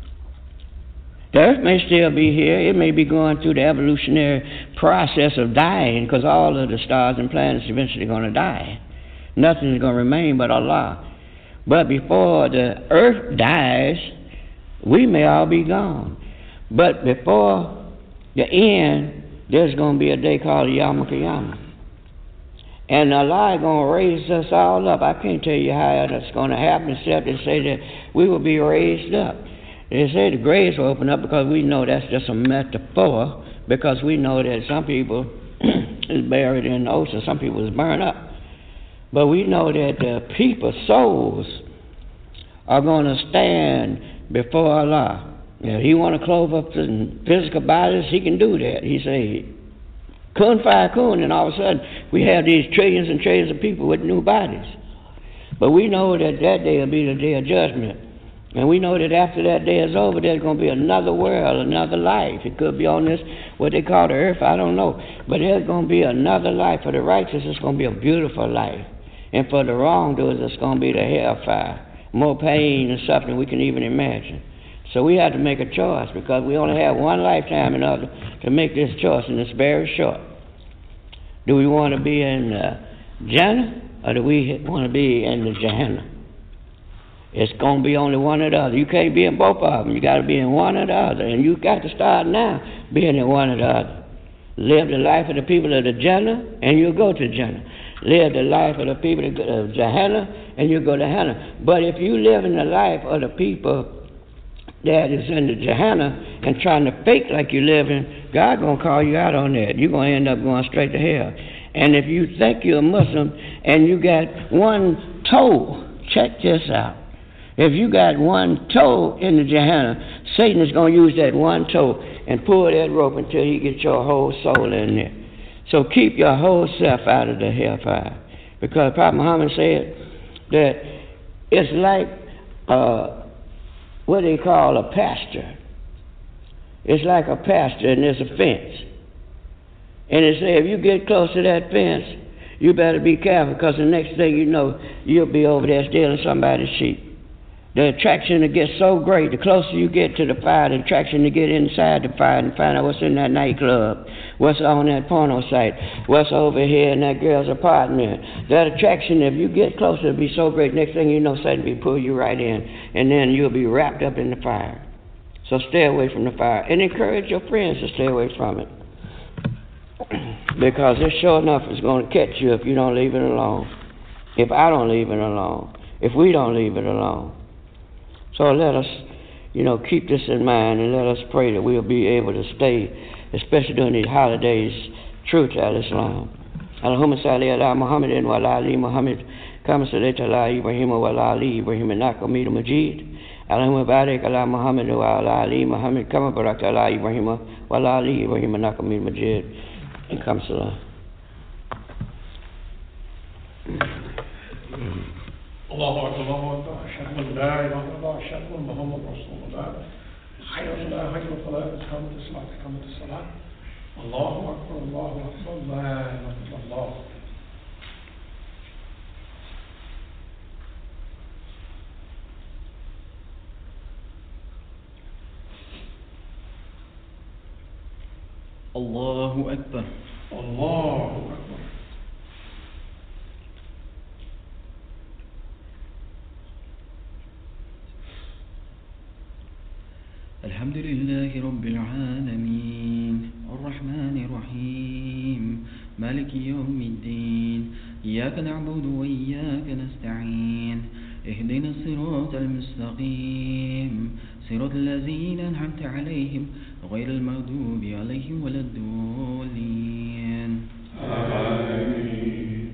The earth may still be here. It may be going through the evolutionary process of dying, because all of the stars and planets eventually going to die. Nothing is going to remain but Allah. But before the earth dies, we may all be gone. But before the end, there's going to be a day called Yom Kippur. And Allah is going to raise us all up. I can't tell you how that's going to happen, except to say that we will be raised up. They say the graves will open up, because we know that's just a metaphor, because we know that some people is buried in the ocean, some people is burned up. But we know that the people's souls are going to stand before Allah. If He want to clothe up the physical bodies, He can do that. He say, kun fayakun, and all of a sudden we have these trillions and trillions of people with new bodies. But we know that that day will be the day of judgment. And we know that after that day is over, there's going to be another world, another life. It could be on this, what they call the earth, I don't know. But there's going to be another life. For the righteous, it's going to be a beautiful life. And for the wrongdoers, it's going to be the hellfire. more pain and suffering than we can even imagine. So we have to make a choice because we only have one lifetime in order to make this choice, and it's very short. Do we want to be in uh, Jannah or do we want to be in the Gehenna? It's going to be only one or the other. You can't be in both of them. You got to be in one or the other, and you got to start now being in one or the other. Live the life of the people of the Jannah, and you'll go to Jannah. Live the life of the people of Gehenna, and you'll go to Gehenna. But if you live in the life of the people that is in the Gehenna and trying to fake like you're living, God going to call you out on that. You're going to end up going straight to hell. And if you think you're a Muslim and you got one toe, check this out. If you got one toe in the Gehenna, Satan is going to use that one toe and pull that rope until he gets your whole soul in there. So keep your whole self out of the hellfire. Because Prophet Muhammad said that it's like uh, what they call a pasture. It's like a pasture and there's a fence. And it said if you get close to that fence, you better be careful because the next thing you know, you'll be over there stealing somebody's sheep. The attraction to get so great, the closer you get to the fire, the attraction to get inside the fire and find out what's in that nightclub, what's on that porno site, what's over here in that girl's apartment. That attraction, if you get closer, will be so great, next thing you know, Satan will pull you right in, and then you'll be wrapped up in the fire. So stay away from the fire, and encourage your friends to stay away from it. Because it sure enough is going to catch you if you don't leave it alone. If I don't leave it alone. If we don't leave it alone. So let us, you know, keep this in mind and let us pray that we'll be able to stay, especially during these holidays, true to Al-Islam. Allahumma salli ala Muhammadin wa ala ali Muhammad kama sallaita ala Ibrahim wa ala ali Ibrahim innaka Hamidum Majid. Allahumma barik ala Muhammad wa ala ali Muhammad kama barakta ala Ibrahim wa ala ali Ibrahim innaka Hamidum Majid. And come salam. الله أكبر الله أكبر أشهد أن لا إله إلا الله أشهد أن محمد رسول الله حي على الصلاة إقامة الصلاة إقامة الصلاة الله أكبر الله أكبر لا إله إلا الله الله أكبر الله أكبر الحمد لله رب العالمين الرحمن الرحيم مالك يوم الدين إياك نعبد وإياك نستعين اهدنا الصراط المستقيم صراط الذين أنعمت عليهم غير المغضوب عليهم ولا الضالين آمين.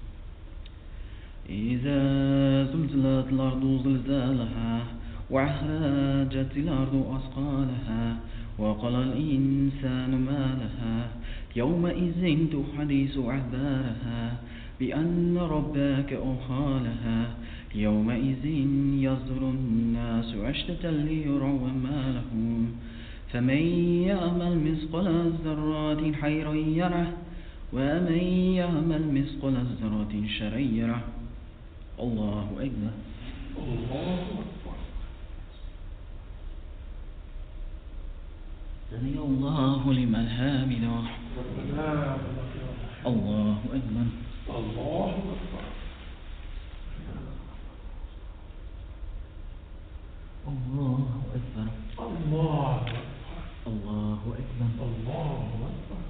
إذا زلزلت الأرض زلزالها وأخرجت الأرض أثقالها وقال الإنسان ما لها يومئذ تحدث أخبارها بأن ربك أوحى لها يومئذ يصدر الناس أشتاتا ليروا أعمالهم فمن يعمل مثقال ذرة خيرا يره ومن يعمل مثقال ذرة شرا يره. الله أكبر. الله أكبر. سمع الله لمن حمده. الله أكبر. الله أكبر. الله أكبر. الله أكبر. الله أكبر. الله أكبر.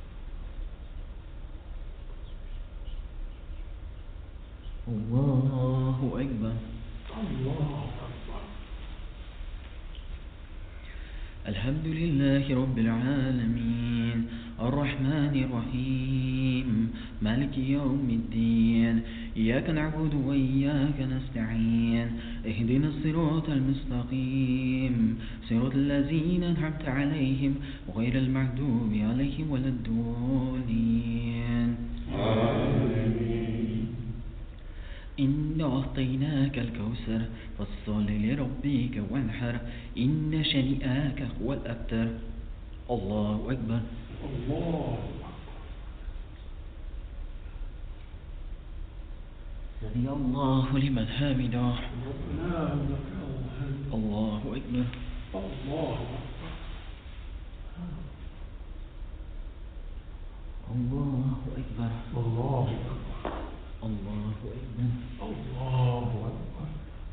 الله أكبر. الله أكبر. الحمد لله رب العالمين الرحمن الرحيم مالك يوم الدين إياك نعبد وإياك نستعين اهدنا الصراط المستقيم صراط الذين أنعمت عليهم غير المغضوب عليهم ولا الضالين آمين. إنا أعطيناك الكوثر فصل لربك وانحر إن شانئك هو الأبتر. الله أكبر. الله سمع الله لمن حمده. ربنا لك الحمد. الله أكبر. الله الله أكبر. الله الله أكبر. الله أكبر.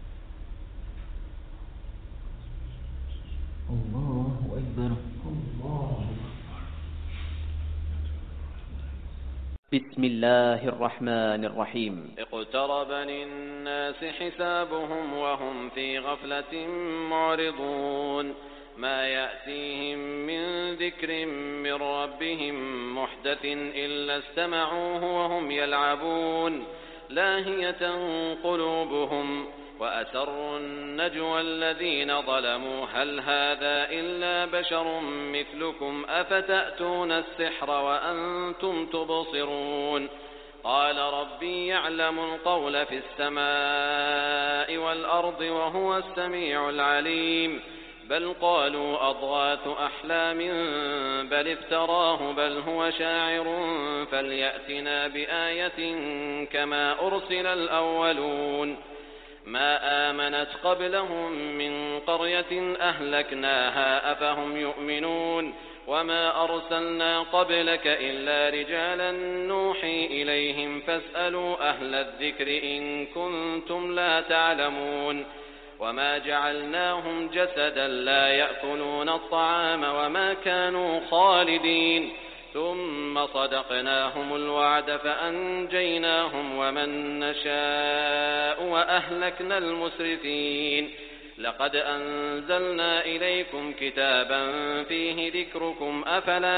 الله أكبر. الله أكبر. بسم الله الرحمن الرحيم. اقترب للناس حسابهم وهم في غفلة معرضون ما يأتيهم من ذكر من ربهم محدث إلا استمعوه وهم يلعبون لاهية قلوبهم وأسروا النجوى الذين ظلموا هل هذا إلا بشر مثلكم أفتأتون السحر وأنتم تبصرون قال ربي يعلم القول في السماء والأرض وهو السميع العليم بل قالوا أضغاث أحلام بل افتراه بل هو شاعر فليأتنا بآية كما أرسل الأولون ما آمنت قبلهم من قرية أهلكناها أفهم يؤمنون وما أرسلنا قبلك إلا رجالا نوحي إليهم فاسألوا أهل الذكر إن كنتم لا تعلمون وما جعلناهم جسدا لا يأكلون الطعام وما كانوا خالدين ثم صدقناهم الوعد فأنجيناهم ومن نشاء وأهلكنا المسرفين لقد أنزلنا إليكم كتابا فيه ذكركم أفلا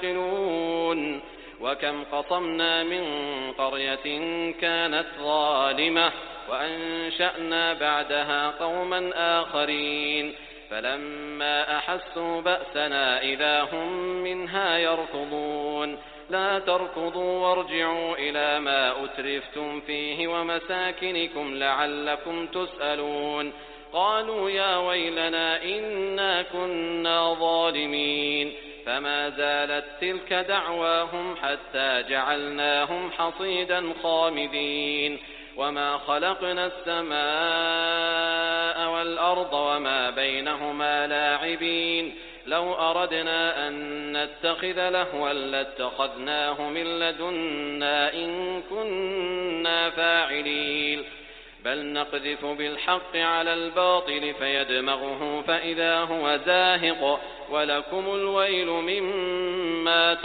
تعقلون وكم قصمنا من قرية كانت ظالمة وأنشأنا بعدها قوما آخرين فلما أحسوا بأسنا إذا هم منها يركضون لا تركضوا وارجعوا إلى ما أترفتم فيه ومساكنكم لعلكم تسألون قالوا يا ويلنا إنا كنا ظالمين فما زالت تلك دعواهم حتى جعلناهم حصيدا خامدين وما خلقنا السماء والأرض وما بينهما لاعبين لو أردنا أن نتخذ لهوا لاتخذناه من لدنا إن كنا فاعلين بل نقذف بالحق على الباطل فيدمغه فإذا هو زاهق ولكم الويل مما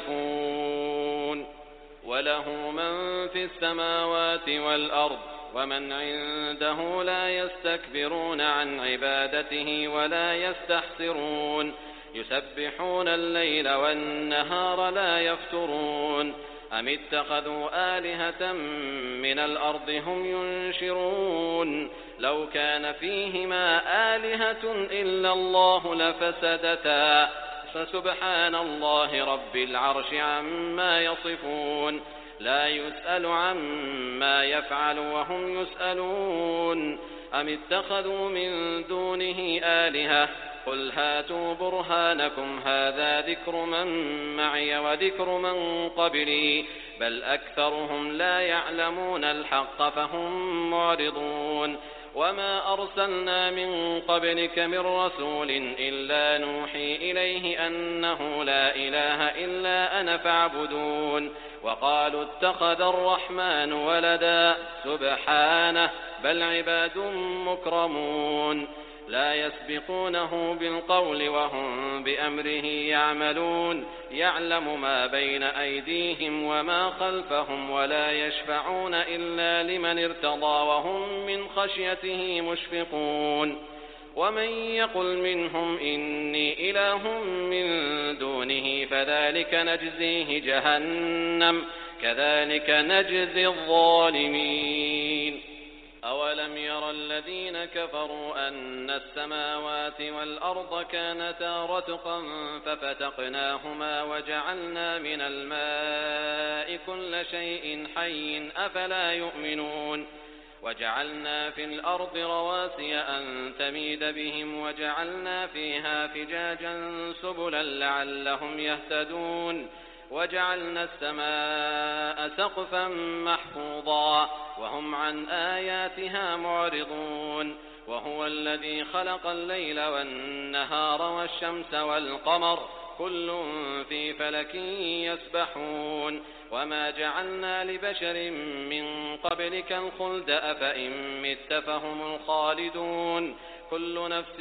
تصفون وله من في السماوات والأرض ومن عنده لا يستكبرون عن عبادته ولا يستحسرون يسبحون الليل والنهار لا يفترون أم اتخذوا آلهة من الأرض هم ينشرون لو كان فيهما آلهة إلا الله لفسدتا فسبحان الله رب العرش عما يصفون لا يسأل عما يفعل وهم يسألون أم اتخذوا من دونه آلهة قل هاتوا برهانكم هذا ذكر من معي وذكر من قبلي بل أكثرهم لا يعلمون الحق فهم معرضون وما أرسلنا من قبلك من رسول إلا نوحي إليه أنه لا إله إلا أنا فاعبدون وقالوا اتخذ الرحمن ولدا سبحانه بل عباد مكرمون لا يسبقونه بالقول وهم بأمره يعملون يعلم ما بين أيديهم وما خلفهم ولا يشفعون إلا لمن ارتضى وهم من خشيته مشفقون ومن يقل منهم إني إله من دونه فذلك نجزيه جهنم كذلك نجزي الظالمين أولم ير الذين كفروا أن السماوات والأرض كانتا رتقا ففتقناهما وجعلنا من الماء كل شيء حي أفلا يؤمنون وجعلنا في الأرض رواسي أن تميد بهم وجعلنا فيها فجاجا سبلا لعلهم يهتدون وجعلنا السماء سقفا محفوظا وهم عن آياتها معرضون وهو الذي خلق الليل والنهار والشمس والقمر كل في فلك يسبحون وما جعلنا لبشر من قبلك الخلد أفإن مت فهم الخالدون كل نفس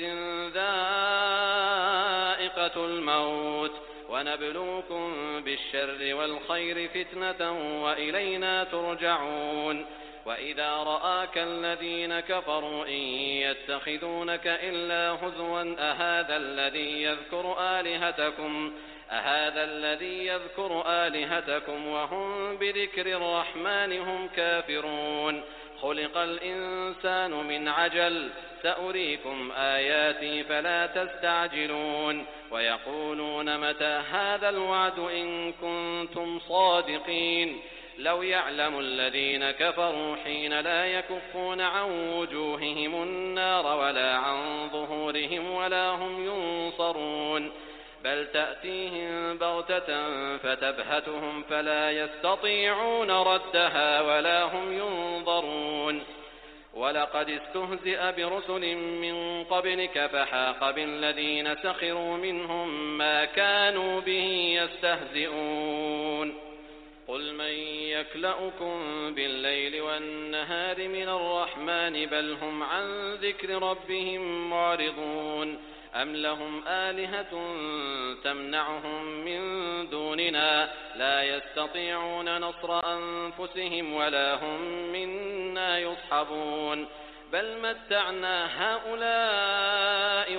ذائقة الموت ونبلوكم بالشر والخير فتنة وإلينا ترجعون وإذا رآك الذين كفروا إن يتخذونك إلا هزوا أهذا الذي يذكر آلهتكم أهذا الذي يذكر آلهتكم وهم بذكر الرحمن هم كافرون خلق الإنسان من عجل سأريكم آياتي فلا تستعجلون ويقولون متى هذا الوعد إن كنتم صادقين لو يعلم الذين كفروا حين لا يكفون عن وجوههم النار ولا عن ظهورهم ولا هم ينصرون بل تأتيهم بغتة فتبهتهم فلا يستطيعون ردها ولا هم ينظرون ولقد استهزئ برسل من قبلك فحاق بالذين سخروا منهم ما كانوا به يستهزئون قل من يكلؤكم بالليل والنهار من الرحمن بل هم عن ذكر ربهم معرضون أم لهم آلهة تمنعهم من دوننا لا يستطيعون نصر أنفسهم ولا هم منا يصحبون بل متعنا هؤلاء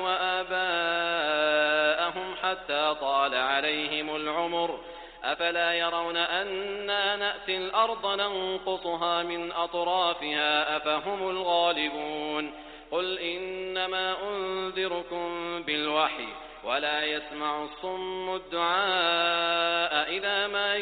وآباءهم حتى طال عليهم العمر أفلا يرون أنا نأتي الأرض ننقصها من أطرافها أفهم الغالبون قل إنما أنذركم بالوحي ولا يسمع الصم الدعاء إذا ما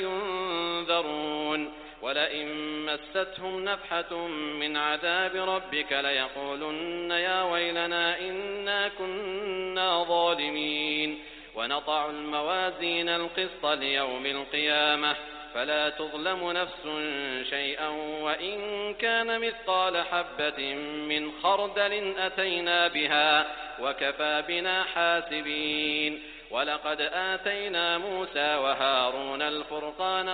ينذرون ولئن مستهم نفحة من عذاب ربك ليقولن يا ويلنا إنا كنا ظالمين ونضع الموازين القسط ليوم القيامة فلا تظلم نفس شيئا وإن كان مثقال حبة من خردل أتينا بها وكفى بنا حاسبين ولقد آتينا موسى وهارون الفرقان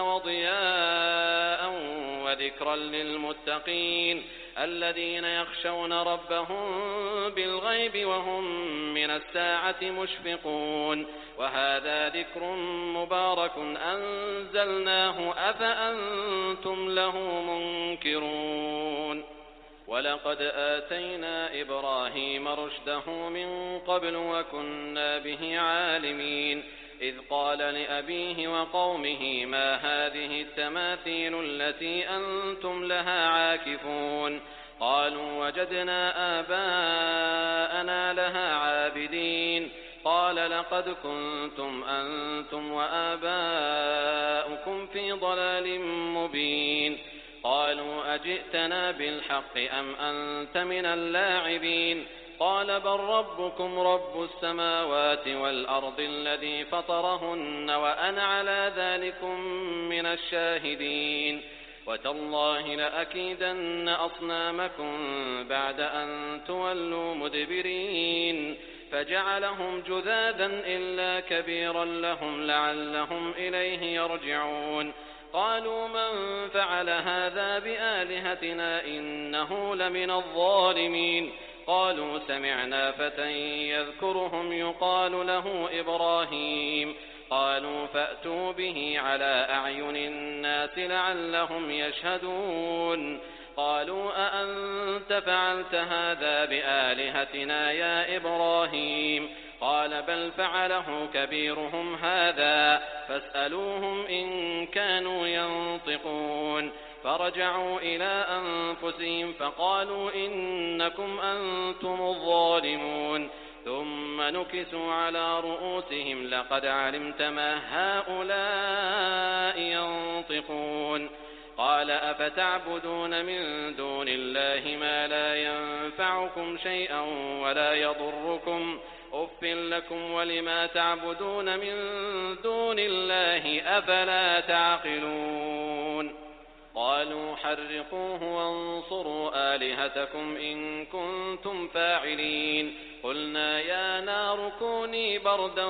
وضياء وذكرا للمتقين الذين يخشون ربهم بالغيب وهم من الساعة مشفقون وهذا ذكر مبارك أنزلناه أفأنتم له منكرون ولقد آتينا إبراهيم رشده من قبل وكنا به عالمين إذ قال لأبيه وقومه ما هذه التماثيل التي أنتم لها عاكفون قالوا وجدنا آباءنا لها عابدين قال لقد كنتم أنتم وآباؤكم في ضلال مبين قالوا أجئتنا بالحق أم أنت من اللاعبين قال بل ربكم رب السماوات والأرض الذي فطرهن وأنا على ذلكم من الشاهدين وتالله لأكيدن أصنامكم بعد أن تولوا مدبرين فجعلهم جذاذا إلا كبيرا لهم لعلهم إليه يرجعون قالوا من فعل هذا بآلهتنا إنه لمن الظالمين قالوا سمعنا فتى يذكرهم يقال له إبراهيم قالوا فأتوا به على أعين الناس لعلهم يشهدون قالوا أأنت فعلت هذا بآلهتنا يا إبراهيم قال بل فعله كبيرهم هذا فاسألوهم إن كانوا ينطقون فرجعوا إلى أنفسهم فقالوا إنكم أنتم الظالمون ثم نكسوا على رؤوسهم لقد علمت ما هؤلاء ينطقون قال أفتعبدون من دون الله ما لا ينفعكم شيئا ولا يضركم أف لكم ولما تعبدون من دون الله أفلا تعقلون قالوا حرقوه وانصروا آلهتكم إن كنتم فاعلين قلنا يا نار كوني بردا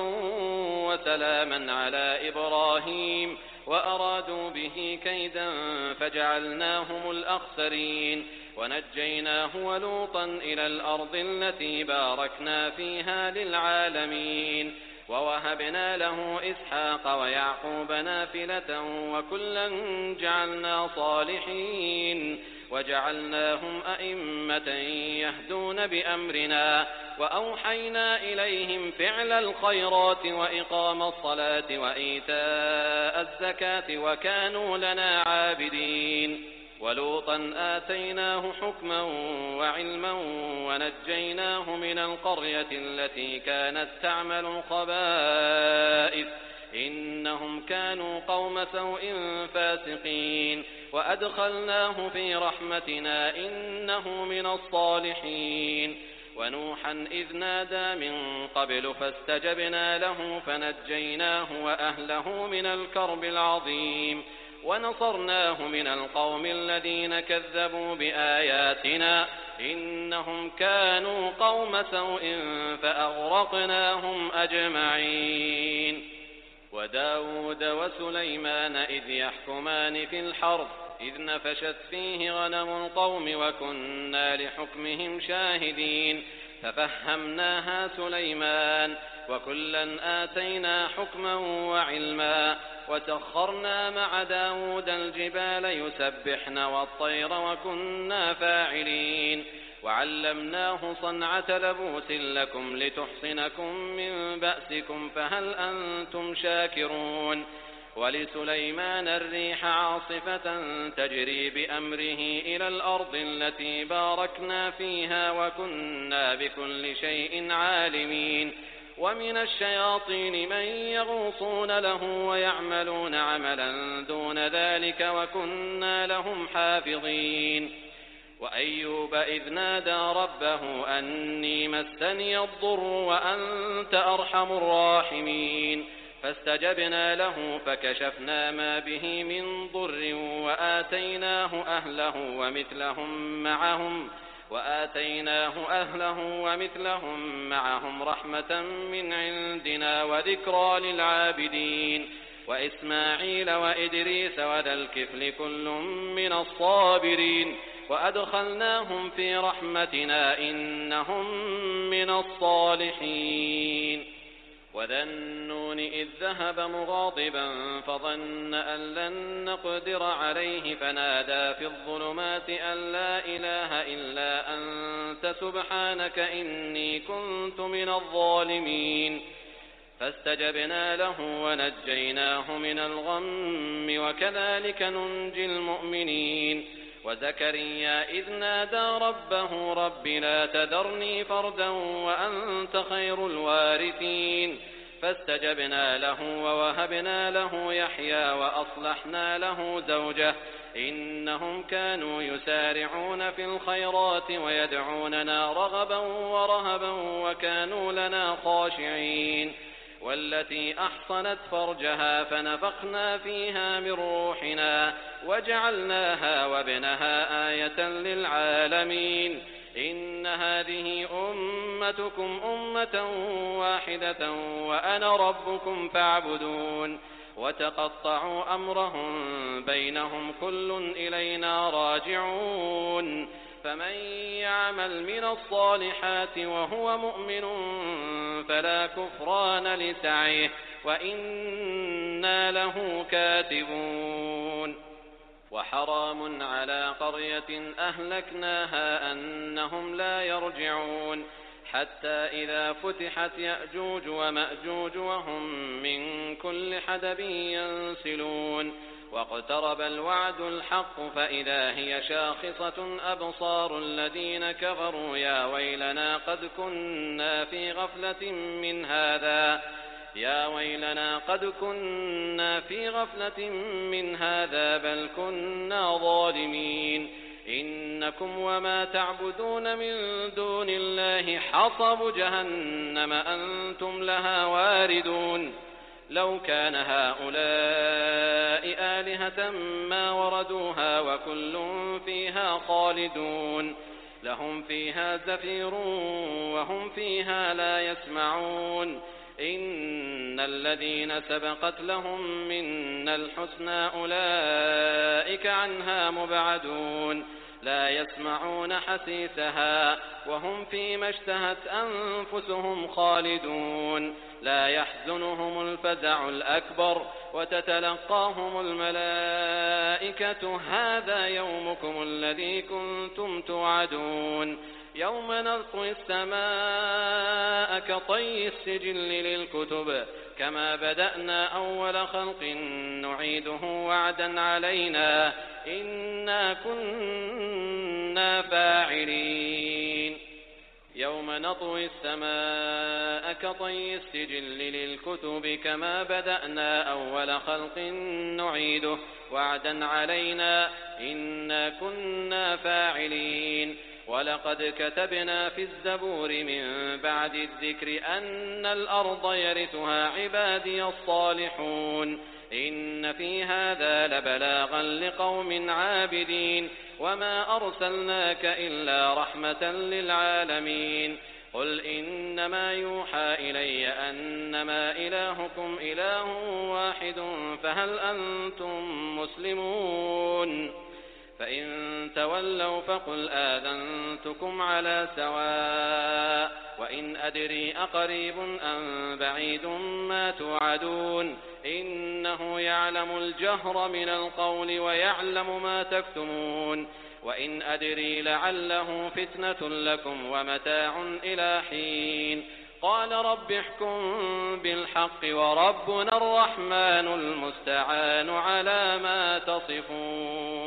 وسلاما على إبراهيم وأرادوا به كيدا فجعلناهم الأخسرين ونجيناه ولوطا إلى الأرض التي باركنا فيها للعالمين ووهبنا له إسحاق ويعقوب نافلة وكلا جعلنا صالحين وجعلناهم أئمة يهدون بأمرنا وأوحينا إليهم فعل الخيرات وإقام الصلاة وإيتاء الزكاة وكانوا لنا عابدين ولوطا آتيناه حكما وعلما ونجيناه من القرية التي كانت تعمل الخبائث إنهم كانوا قوم سوء فاسقين وأدخلناه في رحمتنا إنه من الصالحين ونوحا إذ نادى من قبل فاستجبنا له فنجيناه وأهله من الكرب العظيم ونصرناه من القوم الذين كذبوا بآياتنا إنهم كانوا قوم سوء فأغرقناهم أجمعين وداود وسليمان إذ يحكمان في الحرث إذ نفشت فيه غنم القوم وكنا لحكمهم شاهدين ففهمناها سليمان وكلا آتينا حكما وعلما وسخرنا مع داود الجبال يسبحن والطير وكنا فاعلين وعلمناه صنعة لبوس لكم لتحصنكم من بأسكم فهل أنتم شاكرون ولسليمان الريح عاصفة تجري بأمره إلى الأرض التي باركنا فيها وكنا بكل شيء عالمين ومن الشياطين من يغوصون له ويعملون عملا دون ذلك وكنا لهم حافظين وأيوب إذ نادى ربه أني مسني الضر وأنت أرحم الراحمين فاستجبنا له فكشفنا ما به من ضر وآتيناه أهله ومثلهم معهم وآتيناه أهله ومثلهم معهم رحمة من عندنا وذكرى للعابدين وإسماعيل وإدريس وذا الكفل كل من الصابرين وأدخلناهم في رحمتنا إنهم من الصالحين وذا النون إذ ذهب مغاضبا فظن أن لن نقدر عليه فنادى في الظلمات أن لا إله إلا أنت سبحانك إني كنت من الظالمين فاستجبنا له ونجيناه من الغم وكذلك ننجي المؤمنين وزكريا إذ نادى ربه رب لا تذرني فردا وأنت خير الوارثين فاستجبنا له ووهبنا له يحيى وأصلحنا له زوجه إنهم كانوا يسارعون في الخيرات ويدعوننا رغبا ورهبا وكانوا لنا خاشعين والتي أحصنت فرجها فنفخنا فيها من روحنا وجعلناها وابنها آية للعالمين إن هذه أمتكم أمة واحدة وأنا ربكم فاعبدون وتقطعوا أمرهم بينهم كل إلينا راجعون فمن يعمل من الصالحات وهو مؤمن فلا كفران لسعيه وإنا له كاتبون وحرام على قرية أهلكناها أنهم لا يرجعون حتى إذا فتحت يأجوج ومأجوج وهم من كل حدب ينسلون واقترب الوعد الحق فإذا هي شاخصة أبصار الذين كفروا يا ويلنا قد كنا في غفلة من هذا يا ويلنا قد كنا في غفلة من هذا بل كنا ظالمين إنكم وما تعبدون من دون الله حصب جهنم أنتم لها واردون لو كان هؤلاء آلهة ما وردوها وكل فيها خالدون لهم فيها زفير وهم فيها لا يسمعون إن الذين سبقت لهم منا الحسنى أولئك عنها مبعدون لا يسمعون حسيسها وهم فيما اشتهت أنفسهم خالدون لا يحزنهم الفزع الأكبر وتتلقاهم الملائكة هذا يومكم الذي كنتم توعدون يوم نطوي السماء كطي السجل للكتب كما بدأنا أول خلق نعيده وعدا علينا إنا كنا فاعلين يوم نطوي السماء كطي السجل للكتب كما بدأنا أول خلق نعيده وعدا علينا إنا كنا فاعلين ولقد كتبنا في الزبور من بعد الذكر أن الأرض يرثها عبادي الصالحون إن في هذا لبلاغا لقوم عابدين وما أرسلناك إلا رحمة للعالمين قل إنما يوحى إلي أنما إلهكم إله واحد فهل أنتم مسلمون فإن تولوا فقل آذنتكم على سواء وإن أدري أقريب أم بعيد ما توعدون إنه يعلم الجهر من القول ويعلم ما تكتمون وإن أدري لعله فتنة لكم ومتاع إلى حين قال رب احكم بالحق وربنا الرحمن المستعان على ما تصفون